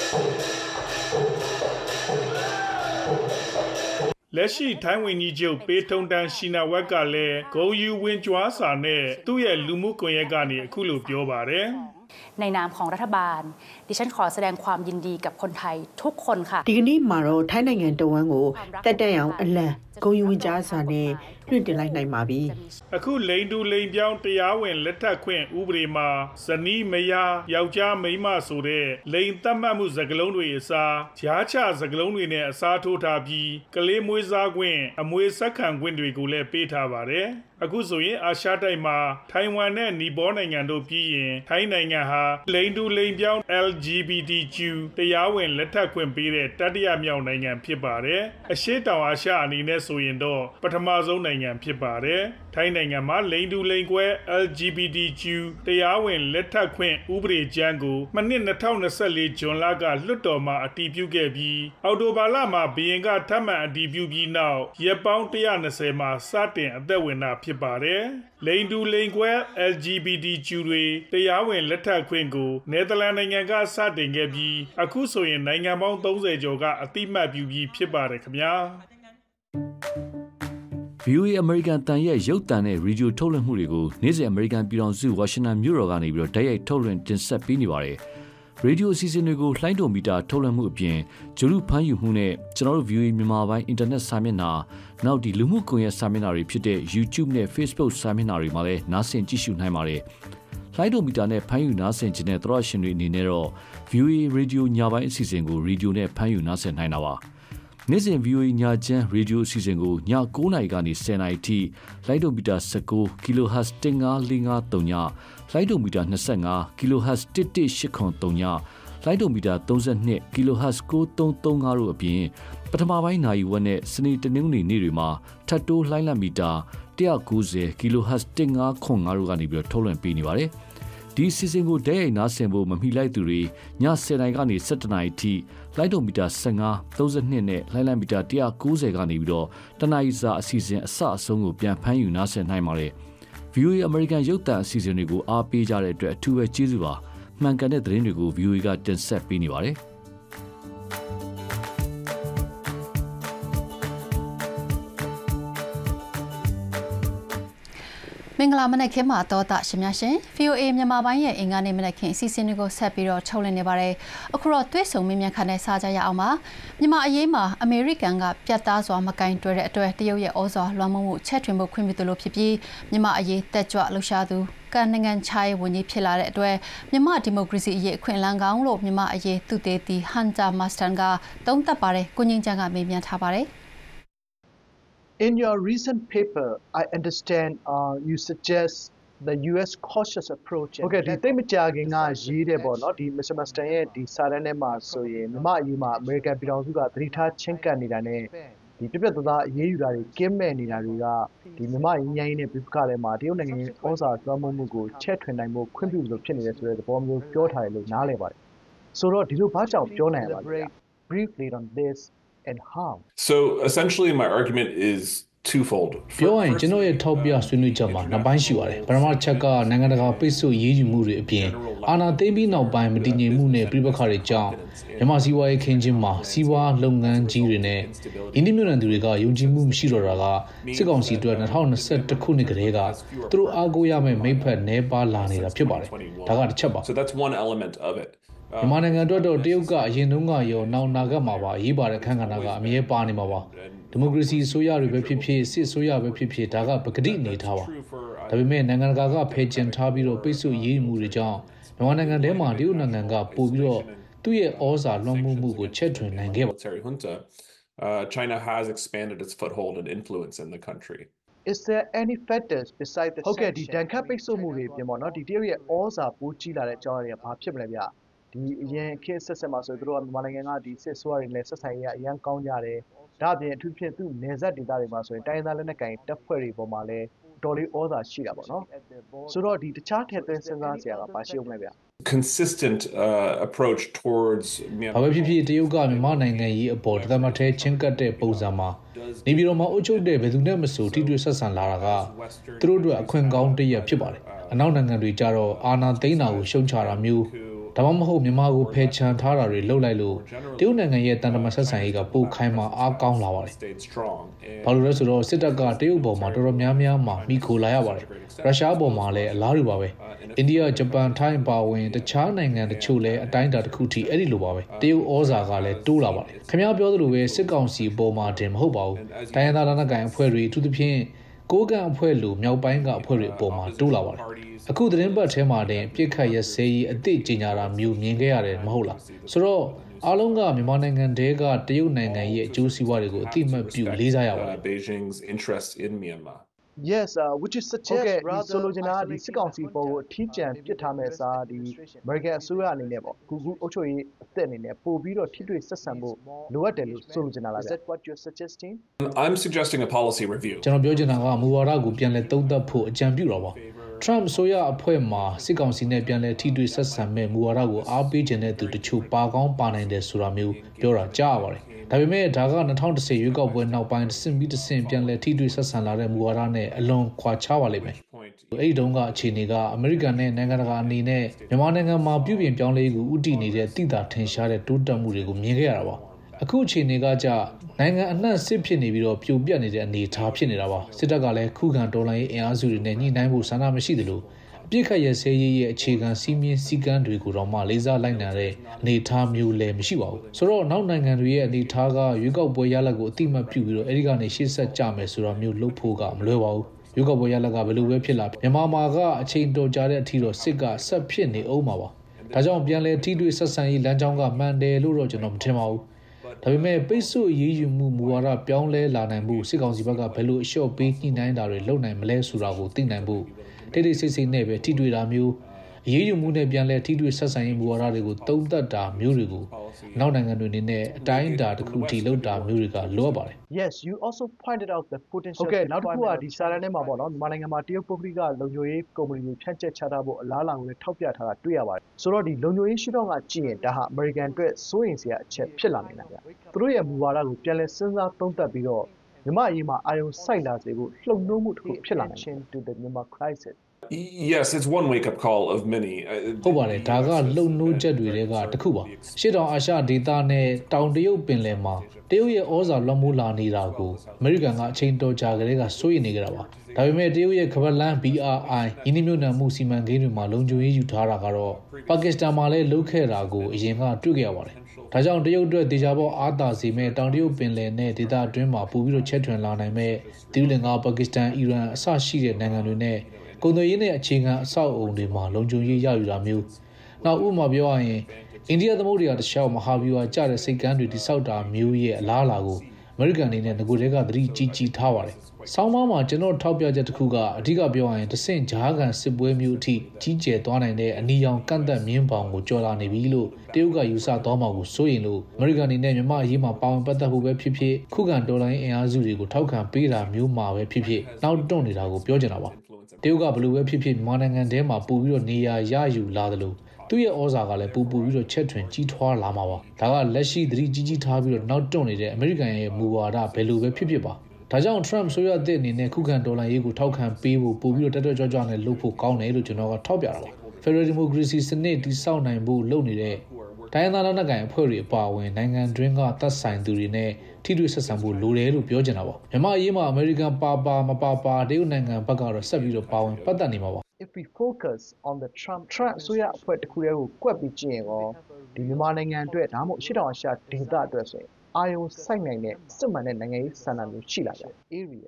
လက်ရှိထိုင်းဝန်ကြီးချုပ်ပေးထုံတန်ရှိနာဝက်ကလည်းဂုံယူဝင်ကြွားစာနဲ့သူ့ရဲ့လူမှုကွန်ရက်ကနေအခုလိုပြောပါတယ်ในนามของรัฐบาลดิฉันขอแสดงความยินดีกับคนไทยทุกคนค่ะဒီကနေ့မှာတော့ထိုင်းနိုင်ငံတဝန်းကိုတက်တက်အောင်အလံဂုဏ်ယူဝင်ကြားစာနဲ့လွှင့်တင်လိုက်နိုင်ပါပြီအခုလိန်တူလိန်ပြောင်းတရားဝင်လက်ထပ်ခွင့်ဥပဒေမှာဇနီးမယားယောက်ျားမိန်းမဆိုတဲ့လိန်သတ်မှတ်မှုစကားလုံးတွေအစားဂျားချစကားလုံးတွေနဲ့အစားထိုးထားပြီးကလေးမွေးစားခွင့်အမွေဆက်ခံခွင့်တွေကိုလည်းပေးထားပါတယ်အခုဆိုရင်အာရှတိုက်မှာထိုင်ဝမ်နဲ့နီပေါနိုင်ငံတို့ပြီးရင်ထိုင်းနိုင်ငံဟာလိန်တူလိန်ပြောင်း LGBTQ တရားဝင်လက်ထပ်ခွင့်ပေးတဲ့တတိယမြောက်နိုင်ငံဖြစ်ပါတယ်အရှေ့တောင်အာရှအနေနဲ့ဆိုရင်တော့ပထမဆုံးနိုင်ငံဖြစ်ပါတယ်ထိုင်းနိုင်ငံမှာလိန်တူလိန်ကွဲ LGBTQ တရားဝင်လက်ထပ်ခွင့်ဥပဒေကြမ်းကိုမနှစ်2024ဇွန်လကလွှတ်တော်မှာအတည်ပြုခဲ့ပြီးအောက်တိုဘာလမှာဘီရင်ကထပ်မံအတည်ပြုပြီးနောက်ရက်ပေါင်း120မှာစတင်အသက်ဝင်တာဖြစ်ပါတယ်လိန်တူလိန်ကွဲ LGBTQ တွေတရားဝင်လက်ထပ်ခွင့်ကိုနယ်သာလန်နိုင်ငံကစတင်ခဲ့ပြီးအခုဆိုရင်နိုင်ငံပေါင်း30ကျော်ကအတိမတ်ပြုပြီးဖြစ်ပါတယ်ခင်ဗျာ VOA American တန်ရဲ့ရုပ်သံနဲ့ရေဒီယိုထုတ်လွှင့်မှုတွေကိုနေ့စဉ် American ပြည်ထောင်စု Washington မြို့တော်ကနေပြီးတော့တိုက်ရိုက်ထုတ်လွှင့်တင်ဆက်ပေးနေပါတယ်။ရေဒီယိုအစီအစဉ်တွေကိုလှိုင်းတော်မီတာထုတ်လွှင့်မှုအပြင်ဂျူလူဖမ်းယူမှုနဲ့ကျွန်တော်တို့ VOA မြန်မာပိုင်းအင်တာနက်စာမျက်နှာနောက်ဒီလူမှုကွန်ရက်စာမျက်နှာတွေဖြစ်တဲ့ YouTube နဲ့ Facebook စာမျက်နှာတွေမှာလည်းနားဆင်ကြည့်ရှုနိုင်ပါတယ်။လိုင်းဒိုမီတာနဲ့ဖမ်းယူနားဆင်ခြင်းတဲ့သရရှင်တွေအနေနဲ့တော့ VOA Radio ညပိုင်းအစီအစဉ်ကိုရေဒီယိုနဲ့ဖမ်းယူနားဆင်နိုင်တာပါနေ့စဉ် VOA ညချမ်းရေဒီယိုအစီအစဉ်ကိုည9:00 နာရီကနေ10:00 နာရီထိလိုင်းဒိုမီတာ19 kHz 15553ညလိုင်းဒိုမီတာ25 kHz 11803ညလိုင်းဒိုမီတာ32 kHz 9335တို့အပြင်ပထမပိုင်းနာရီဝက်နဲ့စနေတနင်္ဂနွေနေ့တွေမှာထပ်တိုးလိုင်းလံမီတာ190 kHz 1505တို့ကနေပြီးတော့ထုတ်လွှင့်ပေးနေပါတယ်ဒီစီစဉ်ကိုဓာတ်ရိုက်နားဆင်ဖို့မမီလိုက်သူတွေည10:00နာရီကနေ17:00နာရီထိလိုင်းဒိုမီတာ15 32နဲ့လိုင်းလံမီတာ190ကနေပြီးတော့တနအီစာအစီအစဉ်အစအဆုံးကိုပြန်ဖမ်းယူနားဆင်နိုင်ပါတယ် VOA American ရုပ်သံအစီအစဉ်တွေကိုအားပေးကြတဲ့အတွက်အထူးပဲကျေးဇူးပါမှန်ကန်တဲ့သတင်းတွေကို VOA ကတင်ဆက်ပေးနေပါတယ်မင်္ဂလာမနက်ခင်းမှာတော်တာရှင်များရှင် VOA မြန်မာပိုင်းရဲ့အင်္ဂါနေ့မနက်ခင်းအစီအစဉ်တွေကိုဆက်ပြီးတော့ထုတ်လွှင့်နေပါတယ်အခုတော့တွေ့ဆုံမြင်မြန်ခန့်နဲ့စားကြရအောင်ပါမြန်မာအရေးမှာအမေရိကန်ကပြတ်သားစွာမကင်တွယ်တဲ့အတွက်တရုတ်ရဲ့ဩဇာလွှမ်းမိုးမှုချက်ထွင်မှုခွင့်ပြုသလိုဖြစ်ပြီးမြန်မာအရေးတက်ကြွလှုပ်ရှားသူကန်နိုင်ငံခြားရေးဝန်ကြီးဖြစ်လာတဲ့အတွက်မြန်မာဒီမိုကရေစီအရေးအခွင့်အလမ်းကောင်းလို့မြန်မာအရေးသူတေတီဟန်တာမတ်စတန်ကသုံးသပ်ပါတယ်ကိုငင်းချန်ကမေးမြန်းထားပါတယ် In your recent paper, I understand you suggest the U.S. cautious approach. Okay, ဒီတိတ်မကြခင်ကရေးတယ်ပေါ့နော်ဒီ Mr. Maston ရဲ့ဒီစာတမ်းထဲမှာဆိုရင်မြန်မာအရေးမှာ American ပြည်ထောင်စုကသတိထားချင်းကပ်နေတာနဲ့ဒီပြပြသားသားအရေးယူတာတွေကင်းမဲ့နေတာတွေကဒီမြန်မာရင်းရင်းနဲ့ပြပခါထဲမှာတရုတ်နိုင်ငံဩဇာလွှမ်းမိုးမှုကိုချက်ထွင်နိုင်ဖို့ခွင့်ပြုလို့ဖြစ်နေတယ်ဆိုတဲ့သဘောမျိုးပြောထားတယ်လို့နားလည်ပါတယ်ဆိုတော့ဒီလိုဘာကြောင့်ပြောနိုင်ရပါလဲ briefly on this and how So essentially my argument is twofold ပြောရင်ကျွန်တော်ရဲ့ထောက်ပြဆွေးနွေးချက်မှာနှစ်ပိုင်းရှိပါတယ်ပထမချက်ကနိုင်ငံတကာပိတ်ဆို့ရေးယူမှုတွေအပြင်အာဏာသိမ်းပြီးနောက်ပိုင်းမတည်ငြိမ်မှုနဲ့ပြည်ပခါတွေကြောင့်မြန်မာစီးပွားရေးခင်းကျင်းမှာစီးပွားလုပ်ငန်းကြီးတွေနဲ့ယင်းနှိမ့်မြုံသူတွေကယုံကြည်မှုမရှိတော့တာကစစ်ကောင်စီအတွက်2021ခုနှစ်ကတည်းကသူတို့အားကိုးရမယ့်မိတ်ဖက်နှဲပါလာနေတာဖြစ်ပါတယ်ဒါကတစ်ချက်ပါ So that's one element of it မြန်မာနိုင်ငံအတွက်တော့တရုတ်ကအရင်တုန်းကရောနောက်နာဂတ်မှာပါအရေးပါတဲ့ခန့်ကဏ္ဍကအမြဲပါနေမှာပါဒီမိုကရေစီအစိုးရတွေပဲဖြစ်ဖြစ်စစ်အစိုးရပဲဖြစ်ဖြစ်ဒါကပကတိအနေထားပါဒါပေမဲ့နိုင်ငံတကာကဖယ်ကျင်ထားပြီးတော့ပိတ်ဆို့ရေးမှုတွေကြောင့်မြန်မာနိုင်ငံထဲမှာတရုတ်နိုင်ငံကပို့ပြီးတော့သူ့ရဲ့ဩဇာလွှမ်းမိုးမှုကိုချက်ထွင်နိုင်ခဲ့ပါ China has expanded its foothold and influence in the country Is there any factors beside the ဟုတ်ကဲ့ဒီဒဏ်ခတ်ပိတ်ဆို့မှုတွေပြင်ပေါ့နော်ဒီတရုတ်ရဲ့ဩဇာပိုးကြီးလာတဲ့အကြောင်းအရာဘာဖြစ်မလဲဗျဒီအရင်ခေတ်ဆက်ဆက်မှာဆိုသူတို့ကမြန်မာနိုင်ငံကဒီစစ်ဆိုးရတွေနဲ့ဆက်ဆံရေးအရန်ကောင်းကြတယ်ဒါအပြင်အထူးဖြင့်သူ့နယ်စပ်ဒေသတွေမှာဆိုရင်တိုင်းသားလက်နက်ကိုင်တပ်ဖွဲ့တွေပေါ်မှာလည်းတော်လေးဩဇာရှိတာပေါ့နော်ဆိုတော့ဒီတခြားထည့်သွင်းစဉ်းစားစရာကဘာရှိဦးမလဲဗျ consistent approach towards ဘာပဲဖြစ်ဖြစ်တရုတ်ကမြန်မာနိုင်ငံရေးအပေါ်တသမထဲချင်းကပ်တဲ့ပုံစံမှာနေပြည်တော်မှာအုပ်ချုပ်တဲ့ဘယ်သူနဲ့မဆိုထိတွေ့ဆက်ဆံလာတာကသူတို့အတွက်အခွင့်ကောင်းတစ်ရပ်ဖြစ်ပါတယ်အနောက်နိုင်ငံတွေကြတော့အာဏာသိမ်းတာကိုရှုံချတာမျိုးဒါမှမဟုတ်မြန်မာကိုဖယ်ချန်ထားတာတွေလှုပ်လိုက်လို့တရုတ်နိုင်ငံရဲ့တန်တမာဆက်ဆံရေးကပိုခိုင်မာအားကောင်းလာပါတယ်။ဘာလို့လဲဆိုတော့စစ်တပ်ကတရုတ်ပေါ်မှာတော်တော်များများမှာမိခိုလာရပါတယ်။ရုရှားပေါ်မှာလည်းအလားတူပါပဲ။အိန္ဒိယ၊ဂျပန်၊ထိုင်းပါဝင်တခြားနိုင်ငံတချို့လည်းအတိုင်းအတာတစ်ခုထိအဲ့ဒီလိုပါပဲ။တရုတ်ဩဇာကလည်းတိုးလာပါတယ်။ခင်ဗျားပြောသလိုပဲစစ်ကောင်စီပေါ်မှာတင်မဟုတ်ပါဘူး။တိုင်းရင်းသားလက်နက်ကိုင်အဖွဲ့တွေအထူးသဖြင့်ကိုးကန့်အဖွဲ့လိုမြောက်ပိုင်းကအဖွဲ့တွေအပေါ်မှာတိုးလာပါတယ်အခုသတင်းပတ်ထဲမှာတင်ပြစ်ခတ်ရစေးအသည့်ကြီးညာတာမျိုးမြင်ခဲ့ရတယ်မဟုတ်လားဆိုတော့အားလုံးကမြန်မာနိုင်ငံတဲကတရုတ်နိုင်ငံရဲ့အကျိုးစီးပွားတွေကိုအတိအမှတ်ပြုလေးစားရပါတယ် Beijing's interest in Myanmar Yes which is suggest rather ဆိုလိုချင်တာဒီစစ်ကောင်စီပေါ်ကိုအထီးကျန်ပစ်ထားမဲ့အစားဒီ American အစိုးရအနေနဲ့ပေါ့ကူအုပ်ချုပ်ရေးအသက်အနေနဲ့ပို့ပြီးတော့ထိတွေ့ဆက်ဆံဖို့လိုအပ်တယ်လို့ဆိုလိုချင်တာလား Is that what you're suggesting I'm suggesting a policy review ကျွန်တော်ပြောချင်တာကမူဝါဒကိုပြန်လည်သုံးသပ်ဖို့အကြံပြုတော့ပါTrump ဆိုရအဖွဲ့မှာစစ်ကောင်စီနဲ့ပြန်လည်ထိတွေ့ဆက်ဆံမဲ့မူဝါဒကိုအားပေးခြင်းတဲ့သူတချို့ပါကောင်းပါနိုင်တယ်ဆိုတာမျိုးပြောတာကြားရပါတယ်။ဒါပေမဲ့ဒါက2010ရွေးကောက်ပွဲနောက်ပိုင်းတစ်ဆင့်ပြီးတစ်ဆင့်ပြန်လည်ထိတွေ့ဆက်ဆံလာတဲ့မူဝါဒနဲ့အလွန်ခွာခြားပါလိမ့်မယ်။အဲ့ဒီတုန်းကအခြေအနေကအမေရိကန်နဲ့နိုင်ငံတကာအနေနဲ့မြန်မာနိုင်ငံမှာပြုပြင်ပြောင်းလဲကိုဥတီနေတဲ့တိတာထင်ရှားတဲ့တိုးတက်မှုတွေကိုမြင်ခဲ့ရတာပါ။အခုအခြေအနေကကြနိုင်ငံအနှံ့စစ်ဖြစ်နေပြီးတော့ပြိုပြတ်နေတဲ့အနေအထားဖြစ်နေတာပါစစ်တပ်ကလည်းခုခံတော်လှန်ရေးအင်အားစုတွေနဲ့ညှိနှိုင်းဖို့ဆန္ဒမရှိသလိုအပြစ်ခတ်ရစဲရေးရဲ့အခြေခံစီးမြင်စည်းကမ်းတွေကိုတော့မှလေးစားလိုက်နိုင်တဲ့အနေအထားမျိုးလည်းမရှိပါဘူးဆိုတော့နောက်နိုင်ငံတွေရဲ့အနေအထားကရွေးကောက်ပွဲရလဒ်ကိုအတိမတ်ပြုပြီးတော့အဲဒီကနေရှေ့ဆက်ကြမယ်ဆိုတာမျိုးလုပ်ဖို့ကမလွယ်ပါဘူးရွေးကောက်ပွဲရလဒ်ကဘယ်လိုပဲဖြစ်လာမြန်မာမှာကအချိန်တော်ကြာတဲ့အထိတော့စစ်ကဆက်ဖြစ်နေအောင်ပါဒါကြောင့်ပြန်လည်ထိတွေ့ဆက်ဆံရေးလမ်းကြောင်းကမှန်တယ်လို့တော့ကျွန်တော်မထင်ပါဘူးဒါပေမဲ့ပိတ်ဆို့အရေးယူမှုမူဝါဒပြောင်းလဲလာနိုင်မှုစစ်ကောင်စီဘက်ကဘယ်လိုအလျှော့ပေးညှိနှိုင်းတာတွေလုပ်နိုင်မလဲဆိုတာကိုသိနိုင်ဖို့တိတ်တိတ်ဆိတ်ဆိတ်နဲ့ပဲထိတွေ့တာမျိုးအရေးယူမှုနဲ့ပြန်လဲထိတွေ့ဆက်ဆံရေးမူဝါဒတွေကိုတုံ့တက်တာမျိုးတွေကိုနောက်နိုင်ငံတွေအနေနဲ့အတိုင်းအတာတစ်ခုထိလုပ်တာမျိုးတွေကလိုအပ်ပါတယ် Yes you also pointed out the potential ဟုတ်ကဲ့နောက်တစ်ခုကဒီစာတမ်းထဲမှာပေါ့နော်မြန်မာနိုင်ငံမှာတရုတ်ပုဂ္ဂလိကလုံခြုံရေးကုမ္ပဏီတွေဖြန့်ကျက်ချထားဖို့အလားအလာကိုလည်းထောက်ပြထားတာတွေ့ရပါတယ်ဆိုတော့ဒီလုံခြုံရေးရှုထောင့်ကကြည့်ရင်ဒါဟာ American အတွက်စိုးရိမ်စရာအချက်ဖြစ်လာနိုင်တာဗျသူတို့ရဲ့မူဝါဒကိုပြန်လဲစဉ်းစားသုံးသပ်ပြီးတော့မြန်မာအရေးမှာအာရုံစိုက်လာစေဖို့လှုံ့ဆော်မှုတစ်ခုဖြစ်လာနိုင်တယ် to the Myanmar crisis Yes, it's one wake-up call of many. ဟုတ်ပါတယ်ဒါကလုံနှိုးချက်တွေကတစ်ခုပါရှေ့တောင်အာရှဒေသနဲ့တောင်တရုတ်ပင်လယ်မှာတရုတ်ရဲ့ဩဇာလွှမ်းမိုးလာနေတာကိုအမေရိကန်ကအချိန်တော်ကြာကလေးကစိုးရိမ်နေကြတာပါဒါပေမဲ့တရုတ်ရဲ့ခဗတ်လန်း BRI ယင်းနှမြုပ်နှံမှုစီမံကိန်းတွေမှာလုံခြုံရေးယူထားတာကတော့ပါကစ္စတန်မှာလည်းလုပ်ခဲ့တာကိုအရင်ကတွေ့ကြရပါတယ်ဒါကြောင့်တရုတ်အတွက်ဒေသပေါအားသာစေမဲ့တောင်တရုတ်ပင်လယ်နဲ့ဒေသအတွင်းမှာပို့ပြီးတော့ချက်ထွင်လာနိုင်မဲ့သီရိလင်္ကာပါကစ္စတန်အီရန်အစရှိတဲ့နိုင်ငံတွေနဲ့ကုန်သွယ်ရေးနဲ့အခြေခံအဆောက်အုံတွေမှာလုံခြုံရေးရယူတာမျိုးနောက်ဥပမာပြောရရင်အိန္ဒိယသမုဒ္ဒရာတစ်လျှောက်မဟာဗျူဟာကျတဲ့စိတ်ကမ်းတွေတိစောက်တာမျိုးရဲ့အလားအလာကိုအမေရိကန်အနေနဲ့ငကိုတဲကသတိကြီးထားပါတယ်။ဆောင်းပါးမှာကျွန်တော်ထောက်ပြချက်တစ်ခုကအဓိကပြောရရင်တဆင့်ဂျားကန်စစ်ပွဲမျိုးအထိကြီးကျယ်သွားနိုင်တဲ့အနီရောင်ကန့်သက်မြင်းပေါင်ကိုကြော်လာနေပြီလို့တရုတ်ကယူဆသွားမှာကိုစိုးရင်လို့အမေရိကန်အနေနဲ့မြန်မာအရေးမှာပါဝင်ပတ်သက်ဖို့ပဲဖြစ်ဖြစ်ခုခံတော်လှန်ရေးအင်အားစုတွေကိုထောက်ခံပေးတာမျိုးမှာပဲဖြစ်ဖြစ်နောက်တွန့်နေတာကိုပြောချင်တာပါ။တရုတ်ကဘလို့ပဲဖြစ်ဖြစ်မြန်မာနိုင်ငံထဲမှာပို့ပြီးတော့နေရာရယူလာတယ်လို့သူ့ရဲ့ဩဇာကလည်းပူပြီးတော့ချက်ထွင်ကြီးထွားလာမှာပါဒါကလက်ရှိသတိကြီးထားပြီးတော့နောက်တွန့်နေတဲ့အမေရိကန်ရဲ့မူဝါဒဘယ်လိုပဲဖြစ်ဖြစ်ပါဒါကြောင့် Trump ဆိုရတဲ့အနေနဲ့ခုခံတော်လှန်ရေးကိုထောက်ခံပေးဖို့ပို့ပြီးတော့တက်ကြွနဲ့လုပ်ဖို့ကောင်းတယ်လို့ကျွန်တော်ကထောက်ပြတာပါ Federal Democracy စနစ်တည်ဆောက်နိုင်ဖို့လုပ်နေတဲ့တိုင်းဒေသလက်နက်ကိုင်အဖွဲ့တွေအပါအဝင်နိုင်ငံတွင်းကသက်ဆိုင်သူတွေနဲ့ထိတွေ့ဆက်ဆံဖို့လိုတယ်လို့ပြောချင်တာပါမြန်မာအရေးမှာအမေရိကန်ပါမပါတရုတ်နိုင်ငံဘက်ကတော့ဆက်ပြီးတော့ပါဝင်ပတ်သက်နေမှာပါ If we focus on the Trump ဆိုရအဖွဲ့တစ်ခုတည်းကိုကွက်ပြီးကြည့်ရင်ရောဒီမြန်မာနိုင်ငံအတွက်ဒါမှမဟုတ်ရှစ်တောင်အာရှဒေသအတွက်ဆိုရင်အာယုံစိုက်နိုင်တဲ့စစ်မှန်တဲ့နိုင်ငံရေးဆန္ဒမျိုးရှိလာကြတယ် area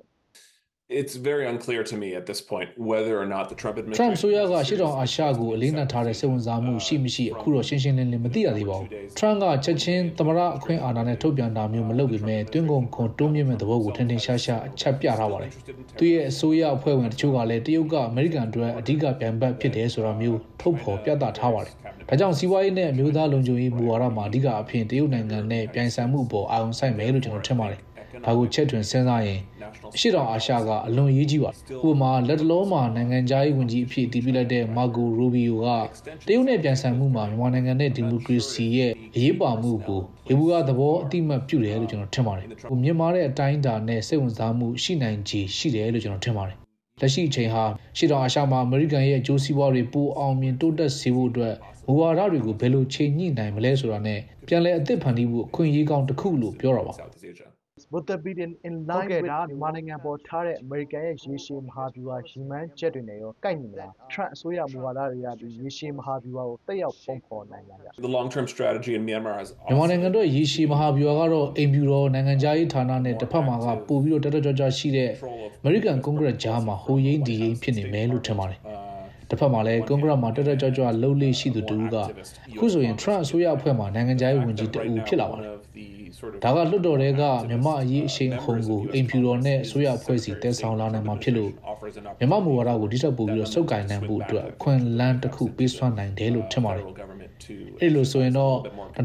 It's very unclear to me at this point whether or not the Trump administration Trump ဆိုရကရှစ်တောင်အာရှကိုအလေးနက်ထားတဲ့စိတ်ဝင်စားမှုရှိမရှိအခုတော့ရှင်းရှင်းလင်းလင်းမသိရသေးပါဘူး Trump ကချက်ချင်းသမရအခွင့်အာဏာနဲ့ထုတ်ပြန်တာမျိုးမလုပ်ပေမဲ့တွင်းကုန်ခွန်တိုးမြင့်မဲ့သဘောကိုထင်ထင်ရှားရှားအချက်ပြထားပါတယ်သူရဲ့အစိုးရအဖွဲ့ဝင်တချို့ကလည်းတရုတ်ကအမေရိကန်အတွက်အဓိကပြိုင်ဘက်ဖြစ်တယ်ဆိုတာမျိုးထုတ်ဖော်ပြသထားပါတယ်ဒါကြောင့်စီးပွားရေးနဲ့အမျိုးသားလုံခြုံရေးမူဝါဒမှာအဓိကအဖြစ်တရုတ်နိုင်ငံနဲ့ပြိုင်ဆိုင်မှုပေါ်အာရုံစိုက်မယ်လို့ကျွန်တော်ထင်ပါတယ်ဒါကိုချက်ထွင်စဉ်းစားရင်အရှေ့တောင်အာရှကအလွန်အရေးကြီးပါတယ်ဥပမာလက်တလုံးမှာနိုင်ငံခြားရေးဝန်ကြီးအဖြစ်တည်ပြလိုက်တဲ့မာဂိုရိုဘီယိုကတရုတ်နဲ့ပြန်ဆိုင်မှုမှာမြန်မာနိုင်ငံနဲ့ဒီမိုကရေစီရဲ့အရေးပါမှုကိုဒီဘူကသဘောအတိမတ်ပြုတယ်လို့ကျွန်တော်ထင်ပါတယ်မြင်မာတဲ့အတိုင်းအတာနဲ့စိတ်ဝင်စားမှုရှိနိုင်ခြေရှိတယ်လို့ကျွန်တော်ထင်ပါတယ်လက်ရှိအချိန်ဟာရှေ့တောင်အာရှမှာအမေရိကန်ရဲ့အကျိုးစီးပွားတွေပိုအောင်မြင်တိုးတက်စေဖို့အတွက်မူဝါဒတွေကိုဘယ်လိုချိန်ညှိနိုင်မလဲဆိုတာနဲ့ပြန်လည်အသစ်ဖန်တီးဖို့အခွင့်အရေးကောင်းတစ်ခုလို့ပြောတာပါ Would there be in line with မြန်မာနိုင်ငံပေါ်ထားတဲ့အမေရိကန်ရဲ့ရေရှည်မဟာဗျူဟာရည်မှန်းချက်တွေနဲ့ရောကိုက်ညီမလား Trump အစိုးရမူဝါဒတွေကဒီရေရှည်မဟာဗျူဟာကိုတက်ရောက်ပုံဖော်နိုင်လား The long-term strategy in Myanmar is မြန်မာနိုင်ငံတို့ရေရှည်မဟာဗျူဟာကတော့အိမ်ဖြူတော်နိုင်ငံခြားရေးဌာနနဲ့တစ်ဖက်မှာကပို့ပြီးတော့တက်ကြွရှိတဲ့ American Congress ကြားမှာဟိုရင်းဒီရင်းဖြစ်နေမယ်လို့ထင်ပါတယ်တစ်ဖက်မှာလည်းကွန်ဂရက်မှာတက်ကြွလှုပ်လေ့ရှိသူတူကအခုဆိုရင် Trump အစိုးရအဖွဲ့မှာနိုင်ငံခြားရေးဝန်ကြီးတဦးဖြစ်လာပါတယ်ဒါကလွတ်တော်တွေကမြန်မာအရေးအရှိန်အဟုန်ကိုအိမ်ဖြူတော်နဲ့အစိုးရအဖွဲ့စီတည်ဆောင်လာနိုင်မှာဖြစ်လို့မြန်မာမူဝါဒကိုဒီထက်ပိုပြီးတော့စုပ်ကိုင်နိုင်ဖို့အတွက်အခွင့်အလမ်းတစ်ခုပေးစွမ်းနိုင်တယ်လို့ထင်ပါတယ်အဲ့လိုဆိုရင်တော့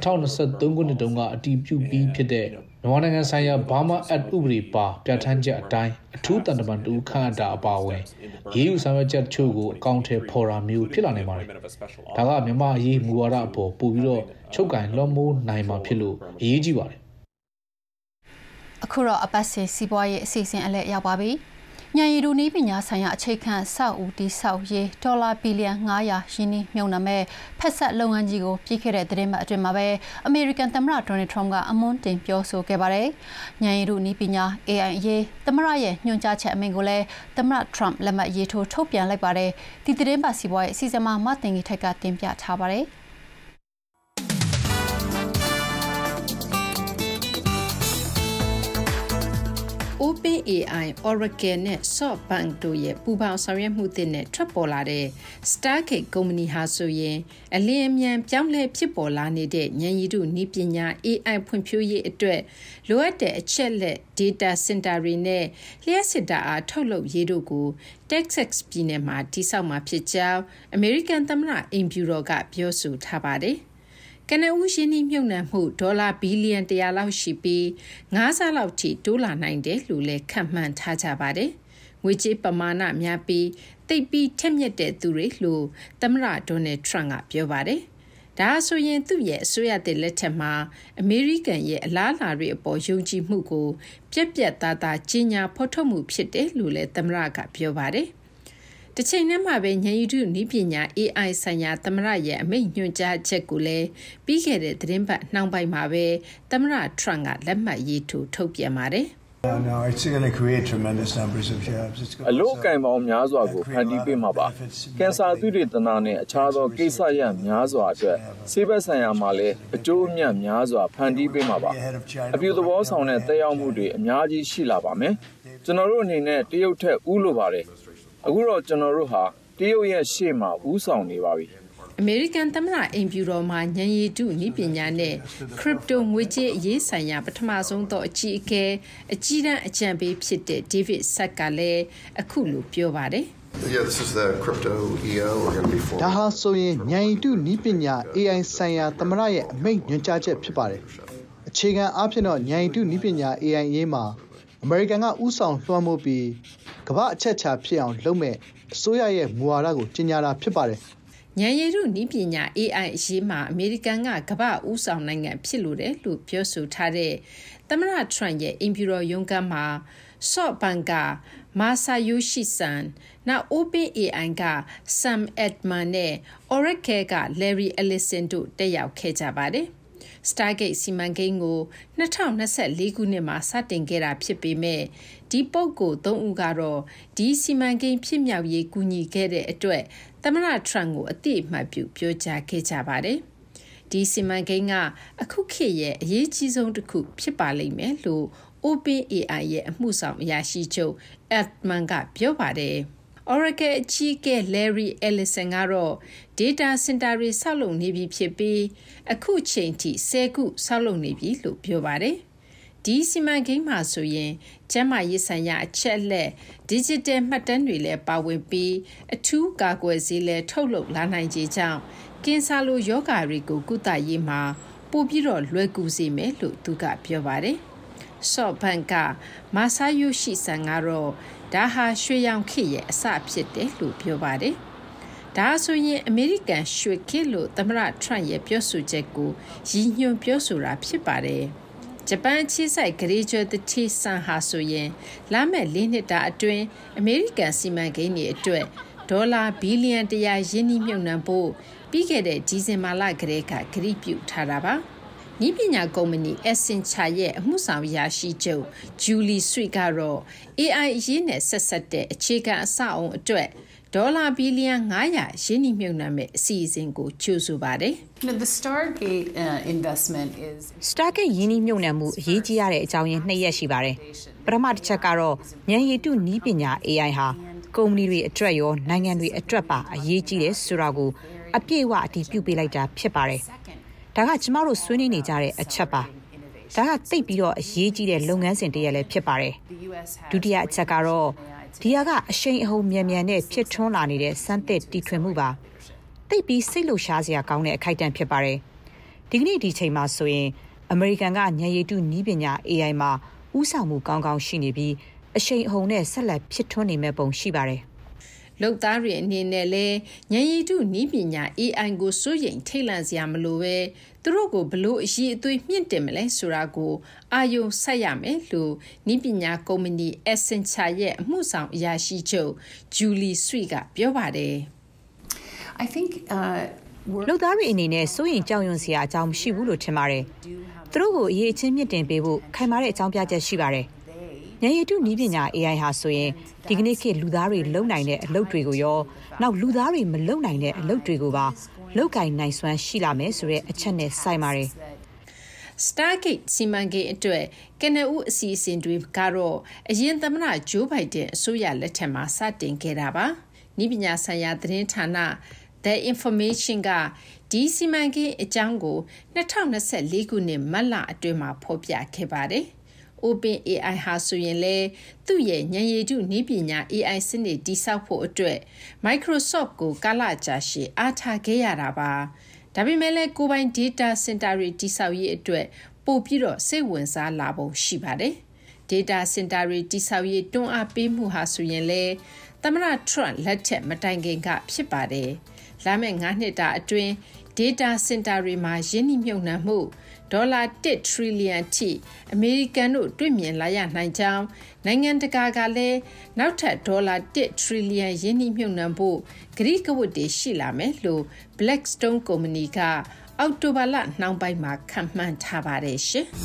2023ခုနှစ်တုန်းကအတည်ပြုပြီးဖြစ်တဲ့မြန်မာနိုင်ငံဆိုင်ရာဘာမာအက်ဥပဒေပါပြဋ္ဌာန်းချက်အတိုင်းအထူးတန်တမန်တူခန့်အပ်တာအပါအဝင်ရေးယူဆောင်ရွက်ချက်တချို့ကိုအကောင့်ထဲပေါ်တာမျိုးဖြစ်လာနိုင်ပါတယ်ဒါကမြန်မာအရေးမူဝါဒအပေါ်ပို့ပြီးတော့ချုပ်ကင်လွှမ်းမိုးနိုင်မှာဖြစ်လို့အရေးကြီးပါတယ်အခုတော့အပတ်စဉ်စီးပွားရေးအစီအစဉ်အလဲရောက်ပါပြီ။ညံရီဒူနီးပညာဆိုင်ရာအခြေခံစောက်ဦးတီစောက်ရေးဒေါ်လာဘီလီယံ900ရင်းနှီးမြှုပ်နှံမဲ့ဖက်ဆက်လုပ်ငန်းကြီးကိုပြီးခဲ့တဲ့သတင်းပတ်အတွင်းမှာပဲအမေရိကန်သမ္မတဒေါ်နယ်ထရမ့်ကအမွှန်းတင်ပြောဆိုခဲ့ပါတယ်။ညံရီဒူနီးပညာ AI ရေးသမ္မတရဲ့ညွှန်ကြားချက်အမိန့်ကိုလည်းသမ္မတထရမ့်လက်မှတ်ရေးထိုးထုတ်ပြန်လိုက်ပါတယ်။ဒီသတင်းပတ်စီးပွားရေးအစီအစဉ်မှာမတင်ကြီးထက်ကတင်ပြထားပါတယ်။ OpenAI, Oracle နဲ့ SoftBank တို့ရဲ့ပူးပေါင်းဆောင်ရွက်မှုတွေနဲ့ထွက်ပေါ်လာတဲ့ Stargate ကုမ္ပဏီဟာဆိုရင်အလင်းအမြန်ပြောင်းလဲဖြစ်ပေါ်လာနေတဲ့ဉာဏ်ရည်တုနည်းပညာ AI ဖွံ့ဖြိုးရေးအတွက်လိုအပ်တဲ့အချက်လက် data center တွေနဲ့လျှက်စစ်ဓာတ်အားထုတ်လုပ်ရေးတို့ကို Texas ပြည်နယ်မှာတည်ဆောက်မှာဖြစ်ကြောင်း American သမ္မတအိမ်ဖြူတော်ကပြောဆိုထားပါတယ်။ကနဦးရင်းနှီးမြှုပ်နှံမှုဒေါ်လာဘီလီယံ100လောက်ရှိပြီး9ဆလောက်ထိတိုးလာနိုင်တယ်လို့လည်းခန့်မှန်းထားကြပါတယ်။ငွေကြေးပမာဏများပြီးတိတ်ပြီးထက်မြက်တဲ့သူတွေလို့သမ္မတဒေါ်နယ်ထရန့်ကပြောပါတယ်။ဒါဆိုရင်သူ့ရဲ့အစိုးရတဲ့လက်ထက်မှာအမေရိကန်ရဲ့အလားအလာတွေအပေါ်ယုံကြည်မှုကိုပြက်ပြက်သားသားကြီးညာဖော်ထုတ်မှုဖြစ်တယ်လို့လည်းသမ္မတကပြောပါတယ်။တစ်ချိန်တည်းမှာပဲဉာဏ်ရည်တုနည်းပညာ AI ဆိုင်ရာသမ္မတရဲ့အမိန့်ညွှန်ကြားချက်ကိုလည်းပြီးခဲ့တဲ့သတင်းပတ်နှောင်းပိုင်းမှာပဲသမ္မတထရန့်ကလက်မှတ်ရေးထိုးထုတ်ပြန်ပါတယ်အလို့ကင်ပေါင်းများစွာကိုဖန်တီးပေးမှာပါကင်ဆာသုတေသနနဲ့အခြားသောကိစ္စရပ်များစွာအတွက်ဆေးဘက်ဆိုင်ရာမှာလည်းအကျိုးအမြတ်များစွာဖန်တီးပေးမှာပါအပြုသဘောဆောင်တဲ့သက်ရောက်မှုတွေအများကြီးရှိလာပါမယ်ကျွန်တော်တို့အနေနဲ့တရုတ်ထက်ဦးလိုပါတယ်အခုတော့ကျွန်တော်တို့ဟာတရုတ်ရဲ့ရှေ့မှာဦးဆောင်နေပါပြီအမေရိကန်သမ္မတအိမ်ဖြူတော်မှာဉာဏ်ရည်တုနည်းပညာနဲ့ crypto ငွေကြေးအရေးဆိုင်ရာပထမဆုံးသောအကြီးအကဲအကြီးတန်းအကြံပေးဖြစ်တဲ့ David Sack ကလည်းအခုလိုပြောပါတယ်ဒါဟာဆိုရင်ဉာဏ်ရည်တုနည်းပညာ AI ဆိုင်ရာသမ္မတရဲ့အမိန့်ညွှန်ကြားချက်ဖြစ်ပါတယ်အခြေခံအားဖြင့်တော့ဉာဏ်ရည်တုနည်းပညာ AI ရေးမှာအမေရိကန်ကဦးဆောင်လွှမ်းမိုးပြီးကမ္ဘာအချက်အခြာဖြစ်အောင်လုပ်မဲ့အစိုးရရဲ့မူဝါဒကိုကြီးညာတာဖြစ်ပါတယ်ဉာဏ်ရည်တုနည်းပညာ AI အရေးမှာအမေရိကန်ကကမ္ဘာဦးဆောင်နိုင်ငံဖြစ်လို့တယ်လို့ပြောဆိုထားတဲ့သမ္မတထရန့်ရဲ့အင်ဖြူတော်ရုံးခန်းမှာ SoftBank က Masayoshi Son နောက် OpenAI က Sam Altman နဲ့ Oracle က Larry Ellison တို့တက်ရောက်ခဲ့ကြပါတယ်Stargate စီမံကိန်းကို2024ခုနှစ်မှာစတင်ခဲ့တာဖြစ်ပေမဲ့ဒီပုဂ္ဂိုလ်3ဦးကတော့ဒီစီမံကိန်းဖြစ်မြောက်ရေးကူညီခဲ့တဲ့အတွက်သမ္မတထရန့်ကိုအသိအမှတ်ပြုပြောကြားခဲ့ကြပါတယ်။ဒီစီမံကိန်းကအခုခေတ်ရဲ့အရေးကြီးဆုံးတစ်ခုဖြစ်ပါလိမ့်မယ်လို့ OpenAI ရဲ့အမှုဆောင်အရာရှိချုပ် Altman ကပြောပါတယ်။ Oracle အကြီးအကဲ Larry Ellison ကတော့ data center တွေဆောက်လုပ်နေပြီဖြစ်ပြီးအခုချိန်ထိ10ခုဆောက်လုပ်နေပြီလို့ပြောပါတယ်။ဒီစီမံကိန်းမှာဆိုရင်ကျန်းမာရေးဆိုင်ရာအချက်အလက် digital မှတ်တမ်းတွေလည်းပါဝင်ပြီးအထူးကာကွယ်ဆေးလည်းထုတ်လုပ်လာနိုင်ခြေကြောင့်ကင်ဆာလိုရောဂါတွေကိုကုသရေးမှာပိုပြီးတော့လွယ်ကူစေမယ်လို့သူကပြောပါတယ်။ SoftBank က Masayoshi Son ကတော့ဒါဟာရွှေရောင်ခေတ်ရဲ့အစဖြစ်တယ်လို့ပြောပါတယ်။ဒါဆိုရင်အမေရိကန်ရွှေခေတ်လို့သမ္မတထရန့်ရဲ့ပြောဆိုချက်ကိုရည်ညွှန်းပြောဆိုတာဖြစ်ပါတယ်။ဂျပန်အခြေစိုက်ဂရေကျော်တတိဆန်ဟာဆိုရင်လာမယ့်၄နှစ်တာအတွင်းအမေရိကန်စီမံကိန်းတွေအတွက်ဒေါ်လာဘီလီယံ100ရင်းနှီးမြှုပ်နှံဖို့ပြီးခဲ့တဲ့ဒီဇင်ဘာလကတည်းကကတိပြုထားတာပါ။နည်းပညာကုမ္ပဏီ Accenture ရဲ့အမှုဆောင်အရာရှိချုပ် Julie Sweet ကတော့ AI အရေးနဲ့ဆက်စပ်တဲ့အခြေခံအဆောက်အုံအတွက်ဒေါ်လာဘီလီယံ900ရင်းနှီးမြှုပ်နှံမဲ့အစီအစဉ်ကိုကြိုဆိုပါတယ်။ The Stargate investment is Stargate ရင်းနှီးမြှုပ်နှံမှုအရေးကြီးရတဲ့အကြောင်းရင်း2ရက်ရှိပါတယ်။ပထမတစ်ချက်ကတော့ဉာဏ်ရည်တုနည်းပညာ AI ဟာကုမ္ပဏီတွေအတွက်ရောနိုင်ငံတွေအတွက်ပါအရေးကြီးတယ်ဆိုတာကိုအပြည့်အဝအတည်ပြုပေးလိုက်တာဖြစ်ပါတယ်။ဒါကကျမတို့ဆွေးနွေးနေကြတဲ့အချက်ပါ။ဒါကသိပ်ပြီးတော့အရေးကြီးတဲ့လုပ်ငန်းစဉ်တစ်ရပ်လည်းဖြစ်ပါတယ်။ဒုတိယအချက်ကတော့ဒီဟာကအရှိန်အဟုန်မြန်မြန်နဲ့ဖြစ်ထွန်းလာနေတဲ့စမ်းသစ်တီထွင်မှုပါသိပ်ပြီးစိတ်လှုပ်ရှားစရာကောင်းတဲ့အခိုက်အတန့်ဖြစ်ပါတယ်ဒီကနေ့ဒီချိန်မှာဆိုရင်အမေရိကန်ကဉာဏ်ရည်တုနည်းပညာ AI မှာဥဆောင်မှုကောင်းကောင်းရှိနေပြီးအရှိန်အဟုန်နဲ့ဆက်လက်ဖြစ်ထွန်းနေမဲ့ပုံရှိပါတယ်လုပ်သားတွေအနေနဲ့လည်းဉာဏ်ရည်တုနည်းပညာ AI ကိုစိုးရိမ်ထိတ်လန့်စရာမလိုပဲသူတို့ကိုဘလို့အရေးအသွေးမြင့်တင်မလဲဆိုတာကိုအာယုံစိုက်ရမယ်လို့နည်းပညာကုမ္ပဏီ Accenture ရဲ့အမှုဆောင်အရာရှိချုပ် Julie Sweet ကပြောပါတယ် I think လုပ်သားတွေအနေနဲ့စိုးရိမ်ကြောက်ရွံ့စရာအကြောင်းမရှိဘူးလို့ထင်ပါတယ်သူတို့ကိုအရေးအချင်းမြင့်တင်ပေးဖို့ခိုင်မာတဲ့အကြောင်းပြချက်ရှိပါတယ်ဉာဏ်ရည်တုနည်းပညာ AI ဟာဆိုရင်ဒီကနေ့ခေတ်လူသားတွေလုံနိုင်တဲ့အလုပ်တွေကိုရောနောက်လူသားတွေမလုံနိုင်တဲ့အလုပ်တွေကိုပါလောက်ကင်နိုင်စွမ်းရှိလာမယ်ဆိုတဲ့အချက်နဲ့ဆိုင်ပါတယ် Stargate စီမံကိန်းအတွက်ကနဦးအစီအစဉ်တွေကတော့အရင်သမ္မတဂျိုးဘိုင်ဒန်အစိုးရလက်ထက်မှာစတင်ခဲ့တာပါ။နည်းပညာဆိုင်ရာသတင်းဌာန The Information ကဒီစီမံကိန်းအကြောင်းကို2024ခုနှစ်မတ်လအတွင်းမှာဖော်ပြခဲ့ပါတယ်။ OpenAI ဟာဆိုရင်လည်းသူ့ရဲ့ဉာဏ်ရည်တုနည်းပညာ AI စနစ်တည်ဆောက်ဖို့အတွက် Microsoft ကိုကာလကြာရှည်အားထားခဲ့ရတာပါ။ဒါပေမဲ့လည်းကိုယ်ပိုင် data center တွေတည်ဆောက်ရေးအတွက်ပို့ပြီးတော့စိတ်ဝင်စားလာပုံရှိပါတယ်။ data center တွေတည်ဆောက်ရေးတွန်းအားပေးမှုဟာဆိုရင်လည်းသမ္မတ Trump လက်ထက်မတိုင်ခင်ကဖြစ်ပါတယ်။လာမယ့်9နှစ်တာအတွင်း data center တွေမှာယင်းနှိမ့်မြုပ်နှံမှုဒေါ်လာ1 trillion ထိအမေရိကန်တို့တွေ့မြင်လာရနိုင်ကြောင်းနိုင်ငံတကာကလည်းနောက်ထပ်ဒေါ်လာ1 trillion ယင်းနှိမ့်မြုပ်နှံဖို့ကတိကဝတ်တွေရှိလာမယ်လို့ Blackstone ကုမ္ပဏီကအောက်တိုဘာလနှောင်းပိုင်းမှာခန့်မှန်းထားပါတယ်ရှင်။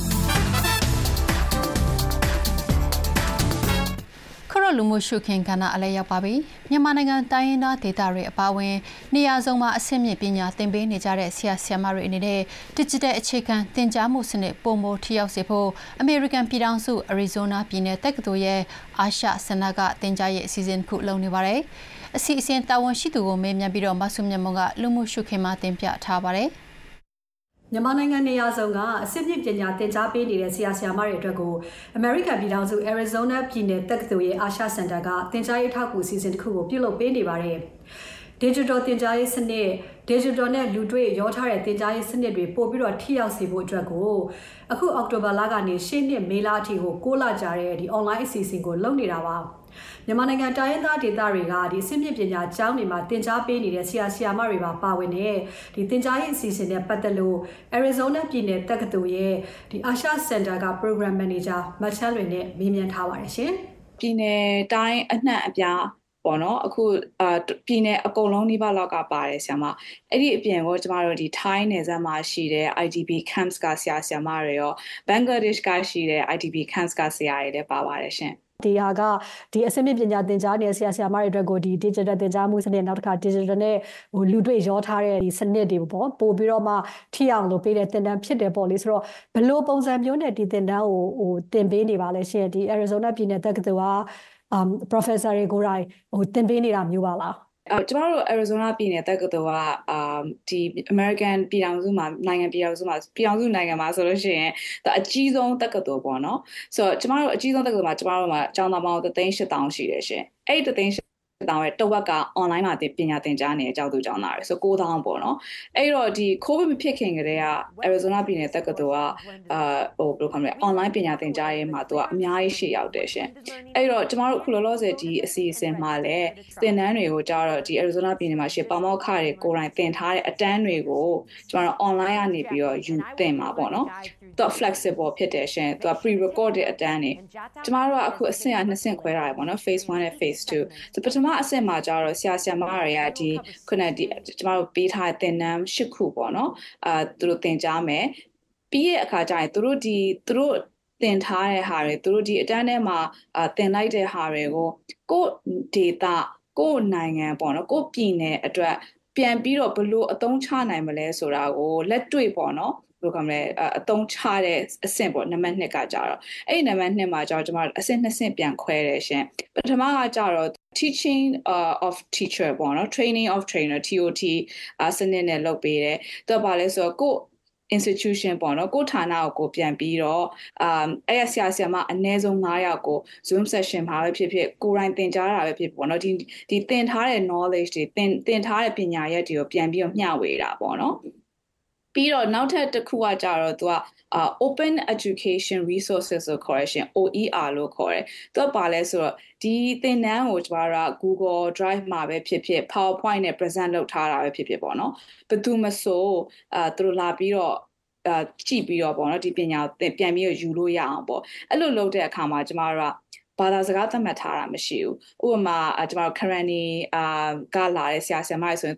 ခရလူမှုရှုခင်ကဏ္ဍအလဲရောက်ပါပြီမြန်မာနိုင်ငံတိုင်းရင်းသားဒေသတွေအပါအဝင်နေရာစုံမှာအဆင့်မြင့်ပညာသင်ပေးနေကြတဲ့ဆရာဆရာမတွေအနေနဲ့ digital အခြေခံသင်ကြားမှုစနစ်ပုံမထိရောက်စေဖို့အမေရိကန်ပြည်ထောင်စုအရီဇိုနာပြည်နယ်တက္ကသိုလ်ရဲ့အာရှစနကသင်ကြားရေးအစီအစဉ်ခုလုပ်နေပါတယ်။အစီအစဉ်တာဝန်ရှိသူကိုမေးမြန်းပြီးတော့မဆုမြတ်မုံကလူမှုရှုခင်မှာတင်ပြထားပါတယ်။မြန်မာနိုင်ငံနေရာစုံကအစစ်မြင့်ပညာသင်ကြားပေးနေတဲ့ဆရာဆရာမတွေအတွက်ကိုအမေရိကန်ပြည်ထောင်စု Arizona ပြည်နယ်တက္ကသိုလ်ရဲ့အာရှစင်တာကသင်ကြားရေးထောက်ကူအစီအစဉ်တစ်ခုကိုပြုလုပ်ပေးနေပါတယ်။ Digital သင်ကြားရေးစနစ် Digital နဲ့လူတွေ့ရောထားတဲ့သင်ကြားရေးစနစ်တွေပို့ပြီးတော့ထိရောက်စေဖို့အတွက်ကိုအခုအောက်တိုဘာလကနေရှေ့နှစ်မေလအထိကို6လကြာတဲ့ဒီ online အစီအစဉ်ကိုလုပ်နေတာပါ။မြန်မာနိုင်ငံတိုင်းရင်းသားဒေသတွေကဒီအဆင့်မြင့်ပညာကျောင်းတွေမှာသင်ကြားပေးနေတဲ့ဆရာဆရာမတွေပါဝင်တဲ့ဒီသင်ကြားရေးအစီအစဉ်နဲ့ပတ်သက်လို့ Arizona ပြည်နယ်တက္ကသိုလ်ရဲ့ဒီအာရှစင်တာက Program Manager မတ်ချန်လွင်နဲ့မေးမြန်းထားပါတယ်ရှင်။ပြည်နယ်တိုင်းအနှံ့အပြားပေါ့နော်အခုပြည်နယ်အကုန်လုံးနှိပါလောက်ကပါတယ်ဆရာမအဲ့ဒီအပြင်ကိုကျမတို့ဒီထိုင်းနယ်စပ်မှာရှိတဲ့ IDP camps ကဆရာဆရာမတွေရောဘင်္ဂလားဒေ့ရှ်ကရှိတဲ့ IDP camps ကဆရာတွေလည်းပါပါတယ်ရှင်ဒီဟာကဒီအဆင့်မြင့်ပညာသင်ကြားနေတဲ့ဆရာဆရာမတွေအတွက်ကိုဒီ digital သင်ကြားမှုစနစ်နောက်တစ်ခါ digital နဲ့လူတွေ့ရောထားတဲ့ဒီစနစ်တွေပေါ့ပို့ပြီးတော့မှထိအောင်လုပ်ပေးတဲ့သင်တန်းဖြစ်တယ်ပေါ့လေဆိုတော့ဘယ်လိုပုံစံမျိုးနဲ့ဒီသင်တန်းကိုသင်ပေးနေပါလဲရှင်ဒီ Arizona ပြည်နယ်တက္ကသိုလ်ကprofessor တွေကိုယ်တိုင်သင်ပေးနေတာမျိုးပါလားကျမတို့ Arizona ပြည်နယ်တက္ကသိုလ်ကဒီ American ပြည်ထောင်စုမှာနိုင်ငံပြည်ထောင်စုနိုင်ငံမှာဆိုလို့ရှိရင်အကြီးဆုံးတက္ကသိုလ်ပေါ့နော်ဆိုတော့ကျမတို့အကြီးဆုံးတက္ကသိုလ်မှာကျမတို့မှာကျောင်းသားပေါင်း3,800ရှိတယ်ရှင်အဲ့ဒီ3,800တောင်ရဲ့တဝက်က online မှာပညာသင်ကြားနေတဲ့ကျောင်းသူကျောင်းသားတွေဆို9,000ပေါ့နော်အဲ့တော့ဒီ COVID မဖြစ်ခင်ကတည်းက Arizona ပြည်နယ်တက္ကသိုလ်ကဘယ်လိုခေါ်မလဲ online ပညာသင်ကြားရေးမှာသူကအများကြီးရှေ့ရောက်တယ်ရှင်အဲ့တော့ကျမတို့အခုလောလောဆယ်ဒီအစီအစဉ်မှာလည်းသင်တန်းတွေကိုကြာတော့ဒီ Arizona ပြည်နယ်မှာရှိပေါမောက်ခတွေကိုယ်တိုင်သင်ထားတဲ့အတန်းတွေကိုကျမတို့ online ကနေပြီးတော့ယူသင်မှာပေါ့နော်သူက flexible ဖြစ်တယ်ရှင်သူက pre-recorded အတန်းတွေကျမတို့ကအခုအဆင့်2ဆင့်ခွဲထားတယ်ပေါ့နော် phase 1နဲ့ phase 2ပထမအဆင့်မှာကျတော့ဆရာဆရာမတွေကဒီခုနကဒီကျမတို့ပေးထားတဲ့သင်တန်း8ခုပေါ့နော်သူတို့သင်ကြားမယ်ပြီးရဲ့အခါကျရင်သူတို့သင်ထားတဲ့ဟာတွေသူတို့ဒီအတန်းထဲမှာသင်လိုက်တဲ့ဟာတွေကိုကိုယ့်ဒေသကိုယ့်နိုင်ငံပေါ့နော်ကိုယ့်ပြည်နယ်အတွက်ပြန်ပြီးတော့ဘယ်လိုအသုံးချနိုင်မလဲဆိုတာကိုလက်တွေ့ပေါ့နော်ဘယ်လိုကမလဲအသုံးချတဲ့အဆင့်ပေါ့နံပါတ်2ကကြတော့အဲ့ဒီနံပါတ်2မှာကျတော့ကျွန်တော်အဆင့်2ဆင့်ပြန်ခွဲတယ်ရှင်ပထမကကြတော့ teaching of teacher ပေါ့နော် training of trainer TOT စနစ်နဲ့လုပ်ပေးတယ်သူကဘာလဲဆိုတော့ကို institution ပေါ့နော်ကိုဌာနကိုပြန်ပြီးတော့အဲ့ရဆရာဆရာမအနည်းဆုံး9ယောက်ကို Zoom session မှာပဲဖြစ်ဖြစ်ကိုယ်တိုင်သင်ကြားတာပဲဖြစ်ပေါ့နော်ဒီသင်ထားတဲ့ knowledge တွေသင်ထားတဲ့ပညာရပ်တွေကိုပြန်ပြီးတော့မျှဝေတာပေါ့နော်ပြီးတော့နောက်ထပ်တစ်ခုကကြတော့သူကopen education resources လို့ခေါ်ရရှင် OER လို့ခေါ်တယ်သူကပါလဲဆိုတော့ဒီသင်တန်းကိုကျမတို့က Google Drive မှာပဲဖြစ်ဖြစ် PowerPoint နဲ့ present လုပ်ထားတာပဲဖြစ်ဖြစ်ပေါ့နော်ဘယ်သူမဆိုသူတို့လာပြီးတော့ကြည့်ပြီးတော့ပေါ့နော်ဒီပညာကိုပြန်ပြီးတော့ယူလို့ရအောင်ပေါ့အဲ့လိုလုပ်တဲ့အခါမှာကျမတို့ကဘာသာစကားသတ်မှတ်ထားတာမရှိဘူးဥပမာကျမတို့ currently ကလာတဲ့ဆရာဆရာမတွေဆိုရင်သူတို့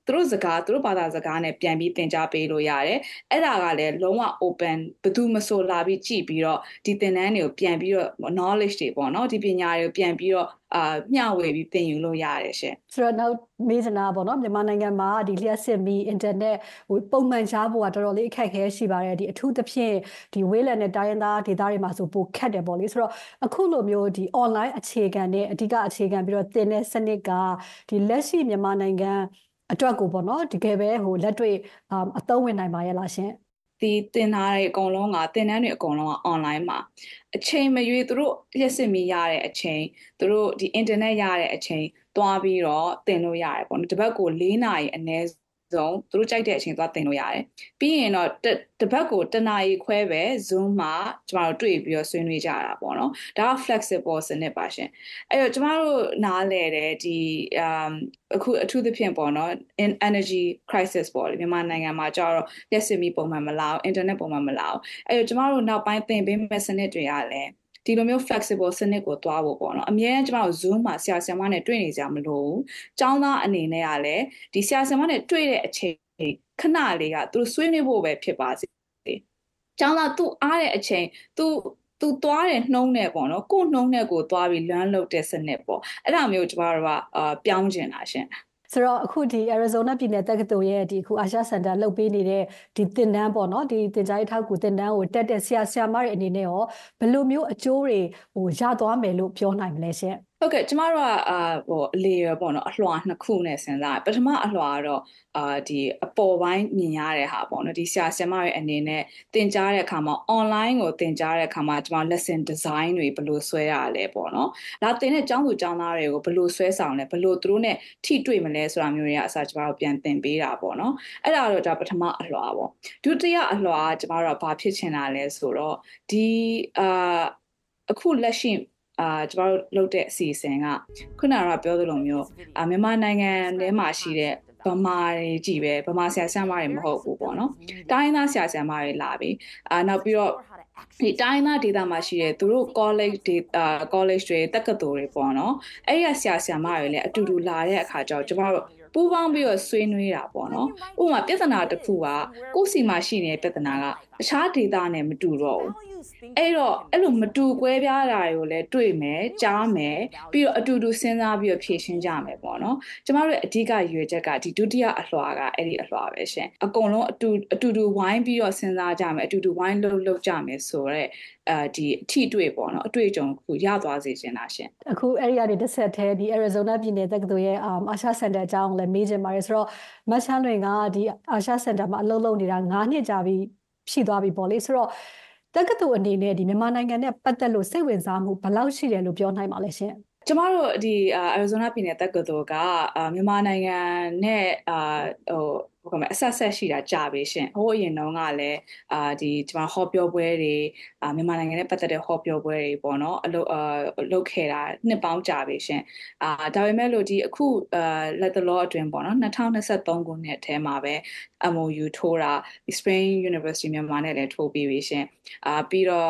သူတို့စကားသူတို့ဘာသာစကားနဲ့ပြန်ပြီးသင်ကြားပေးလို့ရတယ်အဲ့ဒါကလည်းလုံးဝ open ဘယ်သူမဆိုလာပြီးကြည့်ပြီးတော့ဒီသင်တန်းတွေကိုပြန်ပြီးတော့ knowledge တွေပေါ့နော်ဒီပညာတွေကိုပြန်ပြီးတော့မျှဝေပြီးသင်ယူလို့ရတယ်ရှင်ဆိုတော့နောက်မေးစနာပေါ့နော်မြန်မာနိုင်ငံမှာဒီလျှက်စစ်မီအင်တာနက်ပုံမှန်ရှားဖို့ကတော်တော်လေးအခက်အခဲရှိပါတယ်ဒီအထူးသဖြင့်ဒီဝေးလံနဲ့တိုင်းရင်းသားဒေသတွေမှာဆိုပိုခက်တယ်ပေါ့လေဆိုတော့အခုလိုမျိုးဒီ online အခြေခံနဲ့အဓိကအခြေခံပြီးတော့သင်တဲ့စနစ်ကဒီလက်ရှိမြန်မာနိုင်ငံအတွက်ကိုပေါ့နော်တကယ်ပဲလက်တွေ့အသုံးဝင်နိုင်ပါရဲ့လားရှင်ဒီသင်ထားတဲ့အကုန်လုံးကသင်တန်းတွေအကုန်လုံးက online မှာအချိန်မရွေးသူတို့လျှက်စစ်မီရတဲ့အချိန်သူတို့ဒီ internet ရတဲ့အချိန်သွားပြီးတော့သင်လို့ရတယ်ပေါ့နော်တစ်ပတ်ကို4နာရီအနည်းဆုံးသူတို့ကြိုက်တဲ့အချိန်သွားသင်လို့ရတယ်ပြီးရင်တော့တစ်ပတ်ကို1နာရီခွဲပဲ Zoom မှာကျမတို့တွေ့ပြီးတော့ဆွေးနွေးကြတာပေါ့နော်ဒါက flexible စနစ်ပါရှင်အဲ့တော့ကျမတို့နားလည်တယ်ဒီအခုအထူးသဖြင့်ပေါ့နော် energy crisis ပေါ့လေမြန်မာနိုင်ငံမှာကျတော့လျှက်စစ်မီပုံမှန်မလာဘူး internet ပုံမှန်မလာဘူးအဲ့တော့ကျမတို့နောက်ပိုင်းသင်ပေးမဲ့စနစ်တွေကလည်းဒီလိုမျိုး flexible စနစ်ကိုသွားဖို့ပေါ့နော်အများကြီးကျမတို့ Zoom မှာဆရာဆရာမနဲ့တွေ့နေကြမလို့ကျောင်းသားအနေနဲ့ကလည်းဒီဆရာဆရာမနဲ့တွေ့တဲ့အချိန်ခဏလေးကသူဆွေးနွေးဖို့ပဲဖြစ်ပါစေကျောင်းသားသူအားတဲ့အချိန်သူသွားတဲ့နှုံးနဲ့ပေါ့နော်ကို့နှုံးနဲ့ကိုသွားပြီး learn လုပ်တဲ့စနစ်ပေါ့အဲ့ဒါမျိုးကျမတို့ကပြောင်းကျင်တာရှင်ဆိုတော့အခုဒီ Arizona ပြည်နယ်တက္ကသိုလ်ရဲ့ဒီအခုအာရှစင်တာလှုပ်ပေးနေတဲ့ဒီသင်တန်းပေါ့နော်ဒီသင်ကြားရေးထောက်ကူသင်တန်းကိုတက်တဲ့ဆရာဆရာမတွေအနေနဲ့ရောဘယ်လိုမျိုးအကျိုးတွေရသွားမယ်လို့ပြောနိုင်မလဲရှင်ဟုတ်ကဲ့ကျမတို့ကအလေရပေါ့နော်အလွှာနှစ်ခုနဲ့စဉ်းစားပထမအလွှာကတော့ဒီအပေါ်ပိုင်းမြင်ရတဲ့ဟာပေါ့နော်ဒီဆရာဆရာမတွေအနေနဲ့သင်ကြားတဲ့အခါမှာ online ကိုသင်ကြားတဲ့အခါမှာကျမ lesson design တွေဘယ်လိုဆွဲရလဲပေါ့နော်ဒါသင်တဲ့ကျောင်းသူကျောင်းသားတွေကိုဘယ်လိုဆွဲဆောင်လဲဘယ်လိုသူတို့နဲ့ထိတွေ့မလဲဆိုတာမျိုးတွေကအစားကျမတို့ပြန်သင်ပေးတာပေါ့နော်အဲ့ဒါတော့ဒါပထမအလွှာပေါ့ဒုတိယအလွှာကကျမတို့ကဘာဖြစ်ချင်တာလဲဆိုတော့ဒီအခုလက်ရှိကျမတို့လုပ်တဲ့အစီအစဉ်ကခုနကပြောသလိုမျိုးမြန်မာနိုင်ငံထဲမှာရှိတဲ့ဗမာတွေကြည့်ပဲဗမာဆရာဆရာမတွေမဟုတ်ဘူးပေါ့နော်တိုင်းသားဆရာဆရာမတွေလာပြီနောက်ပြီးတော့ဒီတိုင်းသားဒေသမှာရှိတဲ့သူတို့ college တွေတက္ကသိုလ်တွေပေါ့နော်အဲ့ရဆရာဆရာမတွေလည်းအတူတူလာတဲ့အခါကျတော့ကျမတို့ပူးပေါင်းပြီးတော့ဆွေးနွေးတာပေါ့နော်ဥပမာပြဿနာတစ်ခုကကိုယ့်စီမှာရှိနေတဲ့ပြဿနာကတခြားဒေသနဲ့မတူတော့ဘူးအဲ့တော့အဲ့လိုမတူကွဲပြားတာတွေကိုလည်းတွေ့မယ်ကြားမယ်ပြီးတော့အတူတူစဉ်းစားပြီးတော့ဖြေရှင်းကြမယ်ပေါ့နော်ကျမတို့အဓိကရွေချက်ကဒီဒုတိယအလွှာကအဲ့ဒီအလွှာပဲရှင်အကုန်လုံးအတူတူဝိုင်းပြီးတော့စဉ်းစားကြမယ်အတူတူဝိုင်းလုပ်ကြမယ်ဆိုတော့ဒီအထီးတွေ့ပေါ့နော်အတွေ့အကြုံခုရသွားစေချင်တာရှင်အခုအဲ့ဒီကနေတစ်ဆက်တည်းဒီ Arizona ပြည်နယ်တက္ကသိုလ်ရဲ့အာရှစင်တာအကြောင်းလည်းမေးချင်ပါတယ်ဆိုတော့မတ်ချမ်းလွင်ကဒီအာရှစင်တာမှာအလုပ်လုပ်နေတာ9နှစ်ကြာပြီရှိသွားပြီပေါ့လေဆိုတော့တက္ကသိုလ်အနေနဲ့ဒီမြန်မာနိုင်ငံနဲ့ပတ်သက်လို့စိတ်ဝင်စားမှုဘယ်လောက်ရှိတယ်လို့ပြောနိုင်ပါလဲရှင်ကျမတို့ဒီ Arizona ပြည်နယ်တက္ကသိုလ်ကမြန်မာနိုင်ငံနဲ့အဆက်ဆက်ရှိတာကြာပြီရှင်ဟိုအရင်တုန်းကလည်းဒီကျမဟောပြောပွဲတွေမြန်မာနိုင်ငံနဲ့ပတ်သက်တဲ့ဟောပြောပွဲတွေပေါ့နော်လုပ်ခဲ့တာနှစ်ပေါင်းကြာပြီရှင်ဒါပေမဲ့လို့ဒီအခုလက်တလောအတွင်းပေါ့နော်2023ခုနှစ်ထဲမှာပဲ MOU ထိုးတာ Spring University မြန်မာနဲ့လည်းထိုးပြီးပြီရှင်ပြီးတော့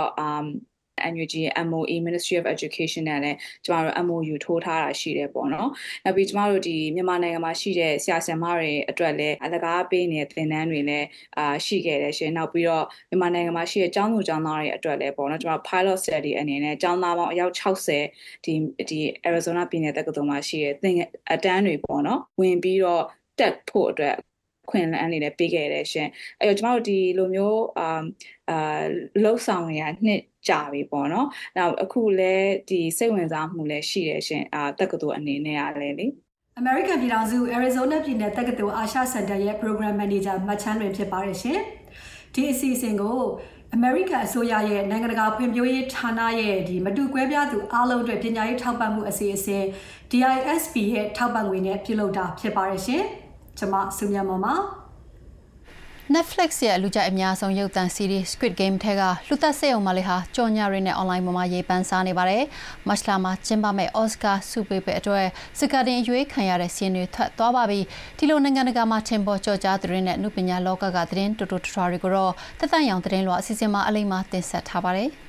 NUG MOE Ministry of Education နဲ့လည်းကျမတို့ MOU ထိုးထားတာရှိတယ်ပေါ့နော်။နောက်ပြီးကျမတို့ဒီမြန်မာနိုင်ငံမှာရှိတဲ့ဆရာဆရာမတွေအတွက်လည်းအလကားပေးနေတဲ့သင်တန်းတွေလည်းရှိခဲ့တယ်ရှင်။နောက်ပြီးတော့မြန်မာနိုင်ငံမှာရှိတဲ့ကျောင်းသူကျောင်းသားတွေအတွက်လည်းပေါ့နော်ကျမတို့ pilot study အနေနဲ့ကျောင်းသားပေါင်းအယောက်60ဒီ Arizona ပြည်နယ်တက္ကသိုလ်မှာရှိတဲ့သင်အတန်းတွေပေါ့နော်ဝင်ပြီးတော့တက်ဖို့အတွက်ခွင့်လန်းအနေနဲ့ပေးခဲ့တယ်ရှင်အဲ့တော့ကျမတို့ဒီလိုမျိုးလှုပ်ဆောင်နေရနှစ်ကြာပြီပေါ့နော်နောက်အခုလည်းဒီစိတ်ဝင်စားမှုလည်းရှိတယ်ရှင်တက္ကသိုလ်အနေနဲ့ကလည်းလေ American ပြည်ထောင်စု Arizona ပြည်နယ်တက္ကသိုလ်အာရှစင်တာရဲ့ Program Manager မချမ်းလွင်ဖြစ်ပါတယ်ရှင်ဒီအစီအစဉ်ကိုAmerican အစိုးရရဲ့နိုင်ငံတကာဖွံ့ဖြိုးရေးဌာနရဲ့ဒီမတူကွဲပြားသူအားလုံးအတွက်ပညာရေးထောက်ပံ့မှုအစီအစဉ် DISP ရဲ့ထောက်ပံ့ငွေနဲ့ပြုလုပ်တာဖြစ်ပါတယ်ရှင်ကျွန်မစုမြတ်မောင်ပါ Netflix ရဲ့လူကြိုက်အများဆုံးရုပ်သံ series Squid Game ထဲကလူသက်စေအောင်မလေးဟာကြော်ညာရင်းနဲ့ online မှာရေးပန်းစားနေပါတယ်။မတ်လမှာကျင်းပမယ့် Oscar ဆုပေးပွဲအတွက်စကားတင်ရွေးခံရတဲ့စီးရင်တွေထွက်သွားပါပြီ။ဒီလိုနိုင်ငံတကာမှာထင်ပေါ်ကျော်ကြားသတင်းနဲ့အမှုပညာလောကကသတင်းတူတူထွားတွေကိုတော့သက်သက်ရောင်သတင်းလွှာအစီအစဉ်မှာအလိမ္မာတင်ဆက်ထားပါတယ်။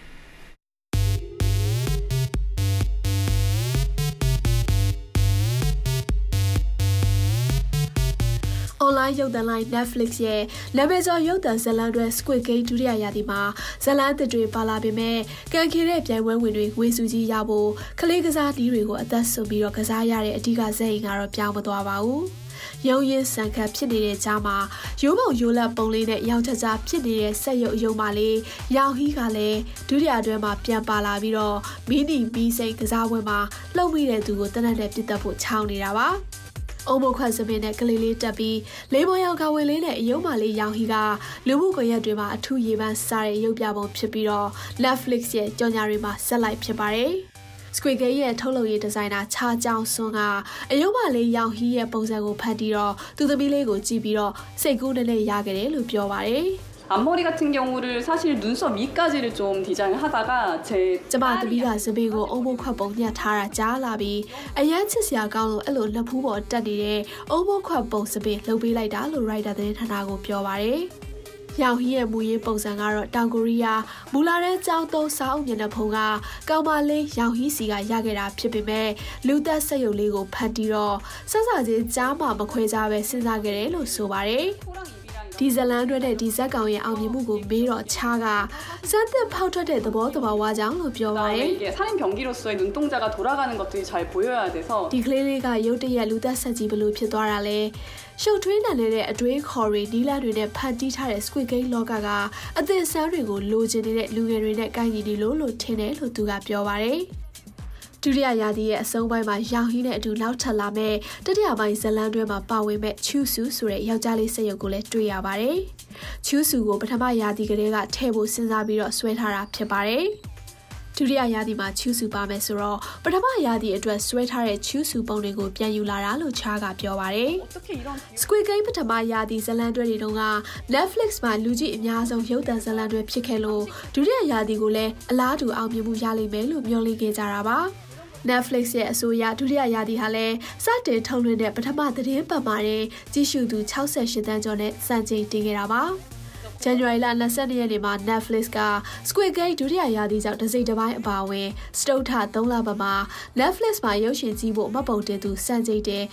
online ရုပ်သံလိုင်း Netflix ရဲ့နာမည်ကျော်ရုပ်သံဇာတ်လမ်းတွေ Squid Game ဒုတိယရာသီမှာဇာတ်လမ်းအသစ်တွေပါလာပေမဲ့ကန်ခေတဲ့ပြိုင်ပွဲဝင်တွေဝေစုကြီးရဖို့ကလေးကစားဒီတွေကိုအသက်ဆုံးပြီးတော့ကစားရတဲ့အဓိကဇာတ်အိမ်ကတော့ပြောင်းမသွားပါဘူး။ရုံရင်ဆန်ခတ်ဖြစ်နေတဲ့ကြားမှာရိုးပုံရိုးလက်ပုံလေးနဲ့ရောင်ချချဖြစ်နေတဲ့ဆက်ရုပ်အယုံမလေးရောင်ဟီးကလည်းဒုတိယအတွဲမှာပြန်ပါလာပြီးတော့မီနီမီစိန်ကစားပွဲမှာလှုပ်မိတဲ့သူကိုတနက်နဲ့ပြစ်တက်ဖို့ချောင်းနေတာပါ။အုံမခွတ်စပင်းနဲ့ကလေးလေးတက်ပြီးလေးပေါ်ရောင်ကဝင်လေးနဲ့အယုံမလေးရောင်ဟီကလူမှုကွန်ရက်တွေမှာအထူးရေပန်းစားတဲ့ရုပ်ပြပုံဖြစ်ပြီးတော့ Netflix ရဲ့ကြော်ညာတွေမှာဆက်လိုက်ဖြစ်ပါတယ်။ Squid Game ရဲ့ထုတ်လုပ်ရေးဒီဇိုင်နာချာကြောင်စွန်းကအယုံမလေးရောင်ဟီရဲ့ပုံစံကိုဖတ်ပြီးတော့သူသမီးလေးကိုကြည့်ပြီးတော့စိတ်ကူးနဲ့ရခဲ့တယ်လို့ပြောပါတယ် 앞머리 같은 경우를 사실 눈썹 위까지를 좀 디자인하다가 ကျမသမီးကစပင်းကိုအုံမခွတ်ပုံညှက်ထားတာကြားလာပြီးအရန်ချစ်စရာကောင်းလို့အဲ့လိုလက်ဖူးပေါ်တက်နေတဲ့အုံမခွတ်ပုံစပင်းလှုပ်ပေးလိုက်တာလို့ writer သတင်းဌာနကိုပြောပါတယ်။ရောင်ဟီရဲ့မူရင်းပုံစံကတော့တောင်ကိုရီးယားမူလာတဲ့ကျောင်းသုံးစာအုပ်မျက်နှာဖုံးကကောင်မလေးရောင်ဟီစီကရခဲ့တာဖြစ်ပေမဲ့လူသက်စက်ရုပ်လေးကိုဖတ်ပြီးတော့ဆက်စာချင်းကြားမှာမခွဲကြပဲစဉ်းစားခဲ့တယ်လို့ဆိုပါတယ်။ဒီဇလန်တွေနဲ့ဒီဇက်ကောင်ရဲ့အောင်မြင်မှုကိုမေးတော့ချားကစမ်းသစ်ဖောက်ထွက်တဲ့သဘောတဘာဝကြောင့်လို့ပြောပါတယ် 이게 살인 병기로서의 눈동자가 돌아가는 것들이 잘 보여야 돼서 ဒီကလေးလေးကရုတ်တရက်လူသက်ဆက်ကြီးဘလို့ဖြစ်သွားတာလဲရှုပ်ထွေးနိုင်တဲ့အတွေးခေါ်တွေဒီလတွေနဲ့ဖန်တီးထားတဲ့ Squid Game လောကကအသစ်ဆန်းတွေကိုလိုချင်နေတဲ့လူငယ်တွေနဲ့ကိုင်းညီနေလို့ထင်တယ်လို့သူကပြောပါတယ်ဒုတိယရာသီရဲ့အဆုံးပိုင်းမှာရောင်ဟီးနဲ့အတူနောက်ထပ်လာမဲ့တတိယပိုင်းဇလန်တွဲမှာပါဝင်မဲ့ချူဆူဆိုတဲ့ယောက်ျားလေးစက်ရုပ်ကိုလည်းတွေ့ရပါတယ်။ချူဆူကိုပထမရာသီကလေးကထည့်ဖို့စဉ်းစားပြီးတော့ဆွဲထားတာဖြစ်ပါတယ်။ဒုတိယရာသီမှာချူဆူပါမယ်ဆိုတော့ပထမရာသီအတွက်ဆွဲထားတဲ့ချူဆူပုံတွေကိုပြန်ယူလာတာလို့ချားကပြောပါတယ်။ Squid Game ပထမရာသီဇလန်တွဲတွေတုန်းက Netflix မှာလူကြည့်အများဆုံးရုပ်သံဇလန်တွဲဖြစ်ခဲ့လို့ဒုတိယရာသီကိုလည်းအလားတူအောင်မြင်မှုရလိမ့်မယ်လို့မျှော်လင့်ခဲ့ကြတာပါ။ Netflix ရဲ့အဆိုအရဒုတိယရာသီဟာလည်းစတင်ထုတ်လွှင့်တဲ့ပထမသတင်းပတ်မှာကြည့်ရှုသူ68သန်းကျော်နဲ့စံချိန်တင်ခဲ့တာပါ။ January လ22ရက်နေ့မှာ Netflix က Squid Game ဒုတိယရာသီကြောင့်တစ်စိတ်တစ်ပိုင်းအပါအဝင်စတုထ3လပတ်မှာ Netflix မှာရုပ်ရှင်ကြည့်ဖို့မှတ်ပုံတင်သူစံချိန်တင်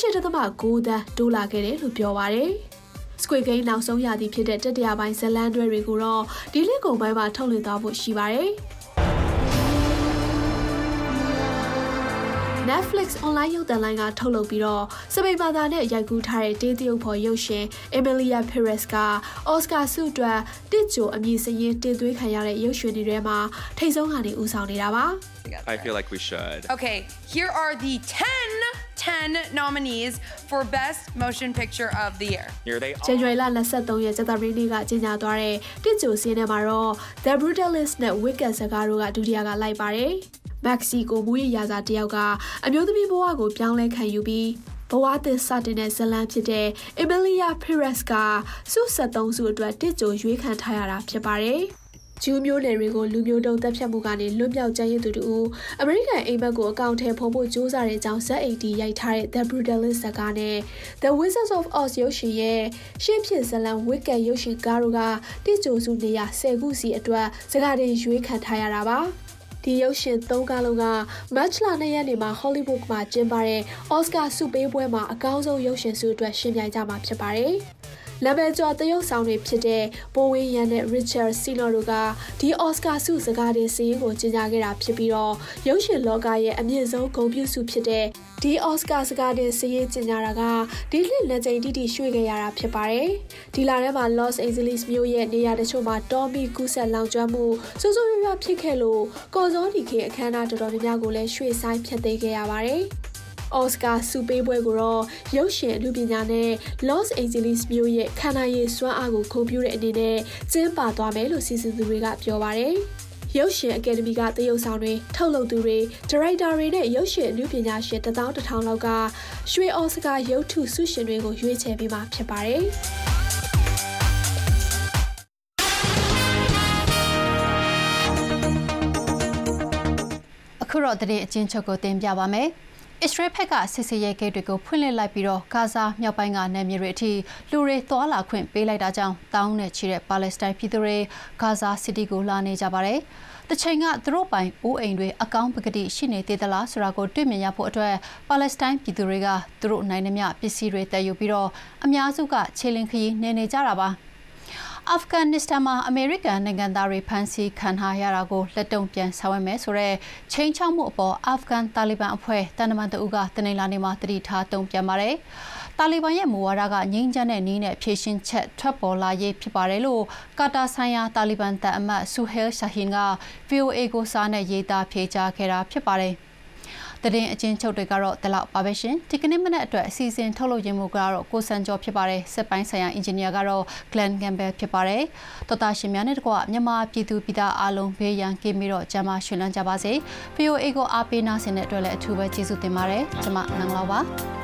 18.9 သန်းတိုးလာခဲ့တယ်လို့ပြောပါတယ်။ Squid Game နောက်ဆုံးရာသီဖြစ်တဲ့တတိယပိုင်းဇလန်တွဲတွေကိုတော့ဒီလကုန်ပိုင်းမှာထုတ်လွှင့်သွားဖို့ရှိပါတယ်။ Netflix online ရုပ်သံလိုင်းကထုတ်လုပ်ပြီးတော့စပိန်ဘာသာနဲ့ရိုက်ကူးထားတဲ့တေးသရုပ်ဖော်ရုပ်ရှင် Emilia Perez က Oscar ဆုအတွက်တစ်ကြိုအမည်စရင်းတင်သွင်းခံရတဲ့ရုပ်ရှင်တွေမှာထိပ်ဆုံးကနေဦးဆောင်နေတာပါ I feel like we should. Okay, here are the 10 nominees for Best Motion Picture of the Year. Here they are. January လ23ရက်ကြာသပတေးနေ့ကကြေညာသွားတဲ့တစ်ကြိုစင်းထဲမှာတော့ The Brutalist နဲ့ Wicked ဇာတ်ကားတို့ကဒုတိယကလိုက်ပါတယ်မက္ကဆီကိုမူရရာဇာတယောက်ကအမျိုးသမီးဘဝကိုပြောင်းလဲခံယူပြီးဘဝသစ်စတင်တဲ့ဇလန်ဖြစ်တဲ့ Emilia Perez ကစု73စုအတွက်တစ်ကြိုရွေးခံထားရတာဖြစ်ပါတယ်။ဂျူးမျိုးနယ်တွေကိုလူမျိုးတုံးတပ်ဖြတ်မှုကနေလွတ်မြောက်ကျန်ရည်သူတို့အမေရိကန်အိမ်မက်ကိုအကောင့်ထဲဖုံးဖို့ကြိုးစားတဲ့အကြောင်းဇက်အိတ်တီရိုက်ထားတဲ့ The Brutalist ဇာတ်ကားနဲ့ The Wizards of Oz ရုပ်ရှင်ရဲ့ရှေ့ဖြစ်ဇလန် Wicked ရုပ်ရှင်ကားတို့ကတစ်ကြိုစုနေရ10ခုစီအတွက်ဇကားတင်ရွေးခံထားရတာပါ။ဒီရုပ်ရှင်3ကားလုံးကမတ်လ2ရက်နေ့မှာ Hollywood မှာကျင်းပတဲ့ Oscar ဆုပေးပွဲမှာအကောင်းဆုံးရုပ်ရှင်ဆုအတွက်ရှင်ပြိုင်ကြမှာဖြစ်ပါတယ်။နာမည်ကျော်သရုပ်ဆောင်တွေဖြစ်တဲ့ဘိုဝင်းရန်နဲ့ Richard Seymour တို့ကဒီ Oscar ဆုစကားတင်စီးရင်ကိုကြေညာခဲ့တာဖြစ်ပြီးတော့ရုပ်ရှင်လောကရဲ့အမြင့်ဆုံးဂုဏ်ပြုဆုဖြစ်တဲ့ဒီ Oscar စကားတင်စီးရင်ကြေညာတာကဒီနှစ်လက်ချိန်တိတိရွှေ့ခဲ့ရတာဖြစ်ပါတယ်။ဒီလထဲမှာ Los Angeles မြို့ရဲ့နေရာတချို့မှာတော်မီကူးဆက်လောင်ကျွမ်းမှုစိုးစိုးရွားရွားဖြစ်ခဲ့လို့ကော်စောဒီခေအခမ်းအနားတော်တော်များများကိုလည်းရွှေ့ဆိုင်းဖျက်သိမ်းခဲ့ရပါတယ်။ Oscar ဆုပေးပွဲကိုတော့ရုပ်ရှင်အမှုပညာနဲ့ Los Angeles မြို့ရဲ့ခန္ဓာရည်စွမ်းအားကိုဂုဏ်ပြုတဲ့အနေနဲ့ကျင်းပသွားမယ်လို့စီစဉ်သူတွေကပြောပါတယ်။ရုပ်ရှင်အကယ်ဒမီကသရုပ်ဆောင်တွေထုတ်လုပ်သူတွေဒါရိုက်တာတွေနဲ့ရုပ်ရှင်အမှုပညာရှင်1,000 လောက်ကရွှေအော်စကာရုပ်ထုဆုရှင်တွေကိုရွေးချယ်ပေးမှာဖြစ်ပါတယ်။အခုတော့သတင်းအချင်းချုပ်ကိုတင်ပြပါမယ်။အစ္စရေးဘက်ကစစ်ဆေးရေးဂိတ်တွေကိုဖွင့်လှစ်လိုက်ပြီးတော့ဂါဇာမြောက်ပိုင်းကနယ်မြေတွေအထိလူတွေသွားလာခွင့်ပေးလိုက်တာကြောင့်တောင်းနဲ့ချီတဲ့ပါလက်စတိုင်းပြည်သူတွေဂါဇာစီးတီးကိုလာနေကြပါတယ်။တချိန်ကသူတို့ပိုင်အိုးအိမ်တွေအကောင်းပကတိရှိနေသေးသလားဆိုတာကိုတွေ့မြင်ရဖို့အတွက်ပါလက်စတိုင်းပြည်သူတွေကသူတို့နိုင်သမျှပစ္စည်းတွေတည်ယူပြီးတော့အများစုကခြေလင်းခရီးနေကြတာပါအာဖဂန်နစ္စတန်မှာအမေရိကန်နိုင်ငံသားတွေဖမ်းဆီးခံထားရတာကိုလက်တုံ့ပြန်ဆောင်ရွက်မယ်ဆိုတဲ့ချိန်ချောက်မှုအပေါ်အာဖဂန်တာလီဘန်အဖွဲ့တန်တမန်တအုပ်ကတနင်္လာနေ့မှာတတိထားတုံ့ပြန်ပါတယ်။တာလီဘန်ရဲ့မူဝါဒကငြိမ်းချမ်းတဲ့နည်းနဲ့ဖြည့်ရှင်းချက်ထွက်ပေါ်လာရေးဖြစ်ပါတယ်လို့ကာတာဆိုင်ရာတာလီဘန်တပ်အမတ်ဆူဟဲလ်ရှာဟင်က VOA ကိုစာနဲ့ရေးသားဖြေကြားခဲ့တာဖြစ်ပါတယ်။တရင်အချင်းချုပ်တွေကတော့ဒီလောက်ပါပဲရှင်ဒီကနေ့မနေ့အတွက်အစီအစဉ်ထုတ်လုပ်ရင်းမှုကတော့ကိုစံကျော်ဖြစ်ပါတယ်စက်ပိုင်းဆိုင်ရာအင်ဂျင်နီယာကတော့ Glenn Campbell ဖြစ်ပါတယ်တော်တာရှင်များနဲ့တကွမြန်မာပြည်သူပြည်သားအားလုံးဘေးရန်ကင်းပြီးတော့ကျန်းမာရွှင်လန်းကြပါစေ VOA ကိုအားပေးနာဆင်တဲ့အတွက်လည်းအထူးပဲကျေးဇူးတင်ပါတယ်ကျွန်မနန်းလောက်ပါ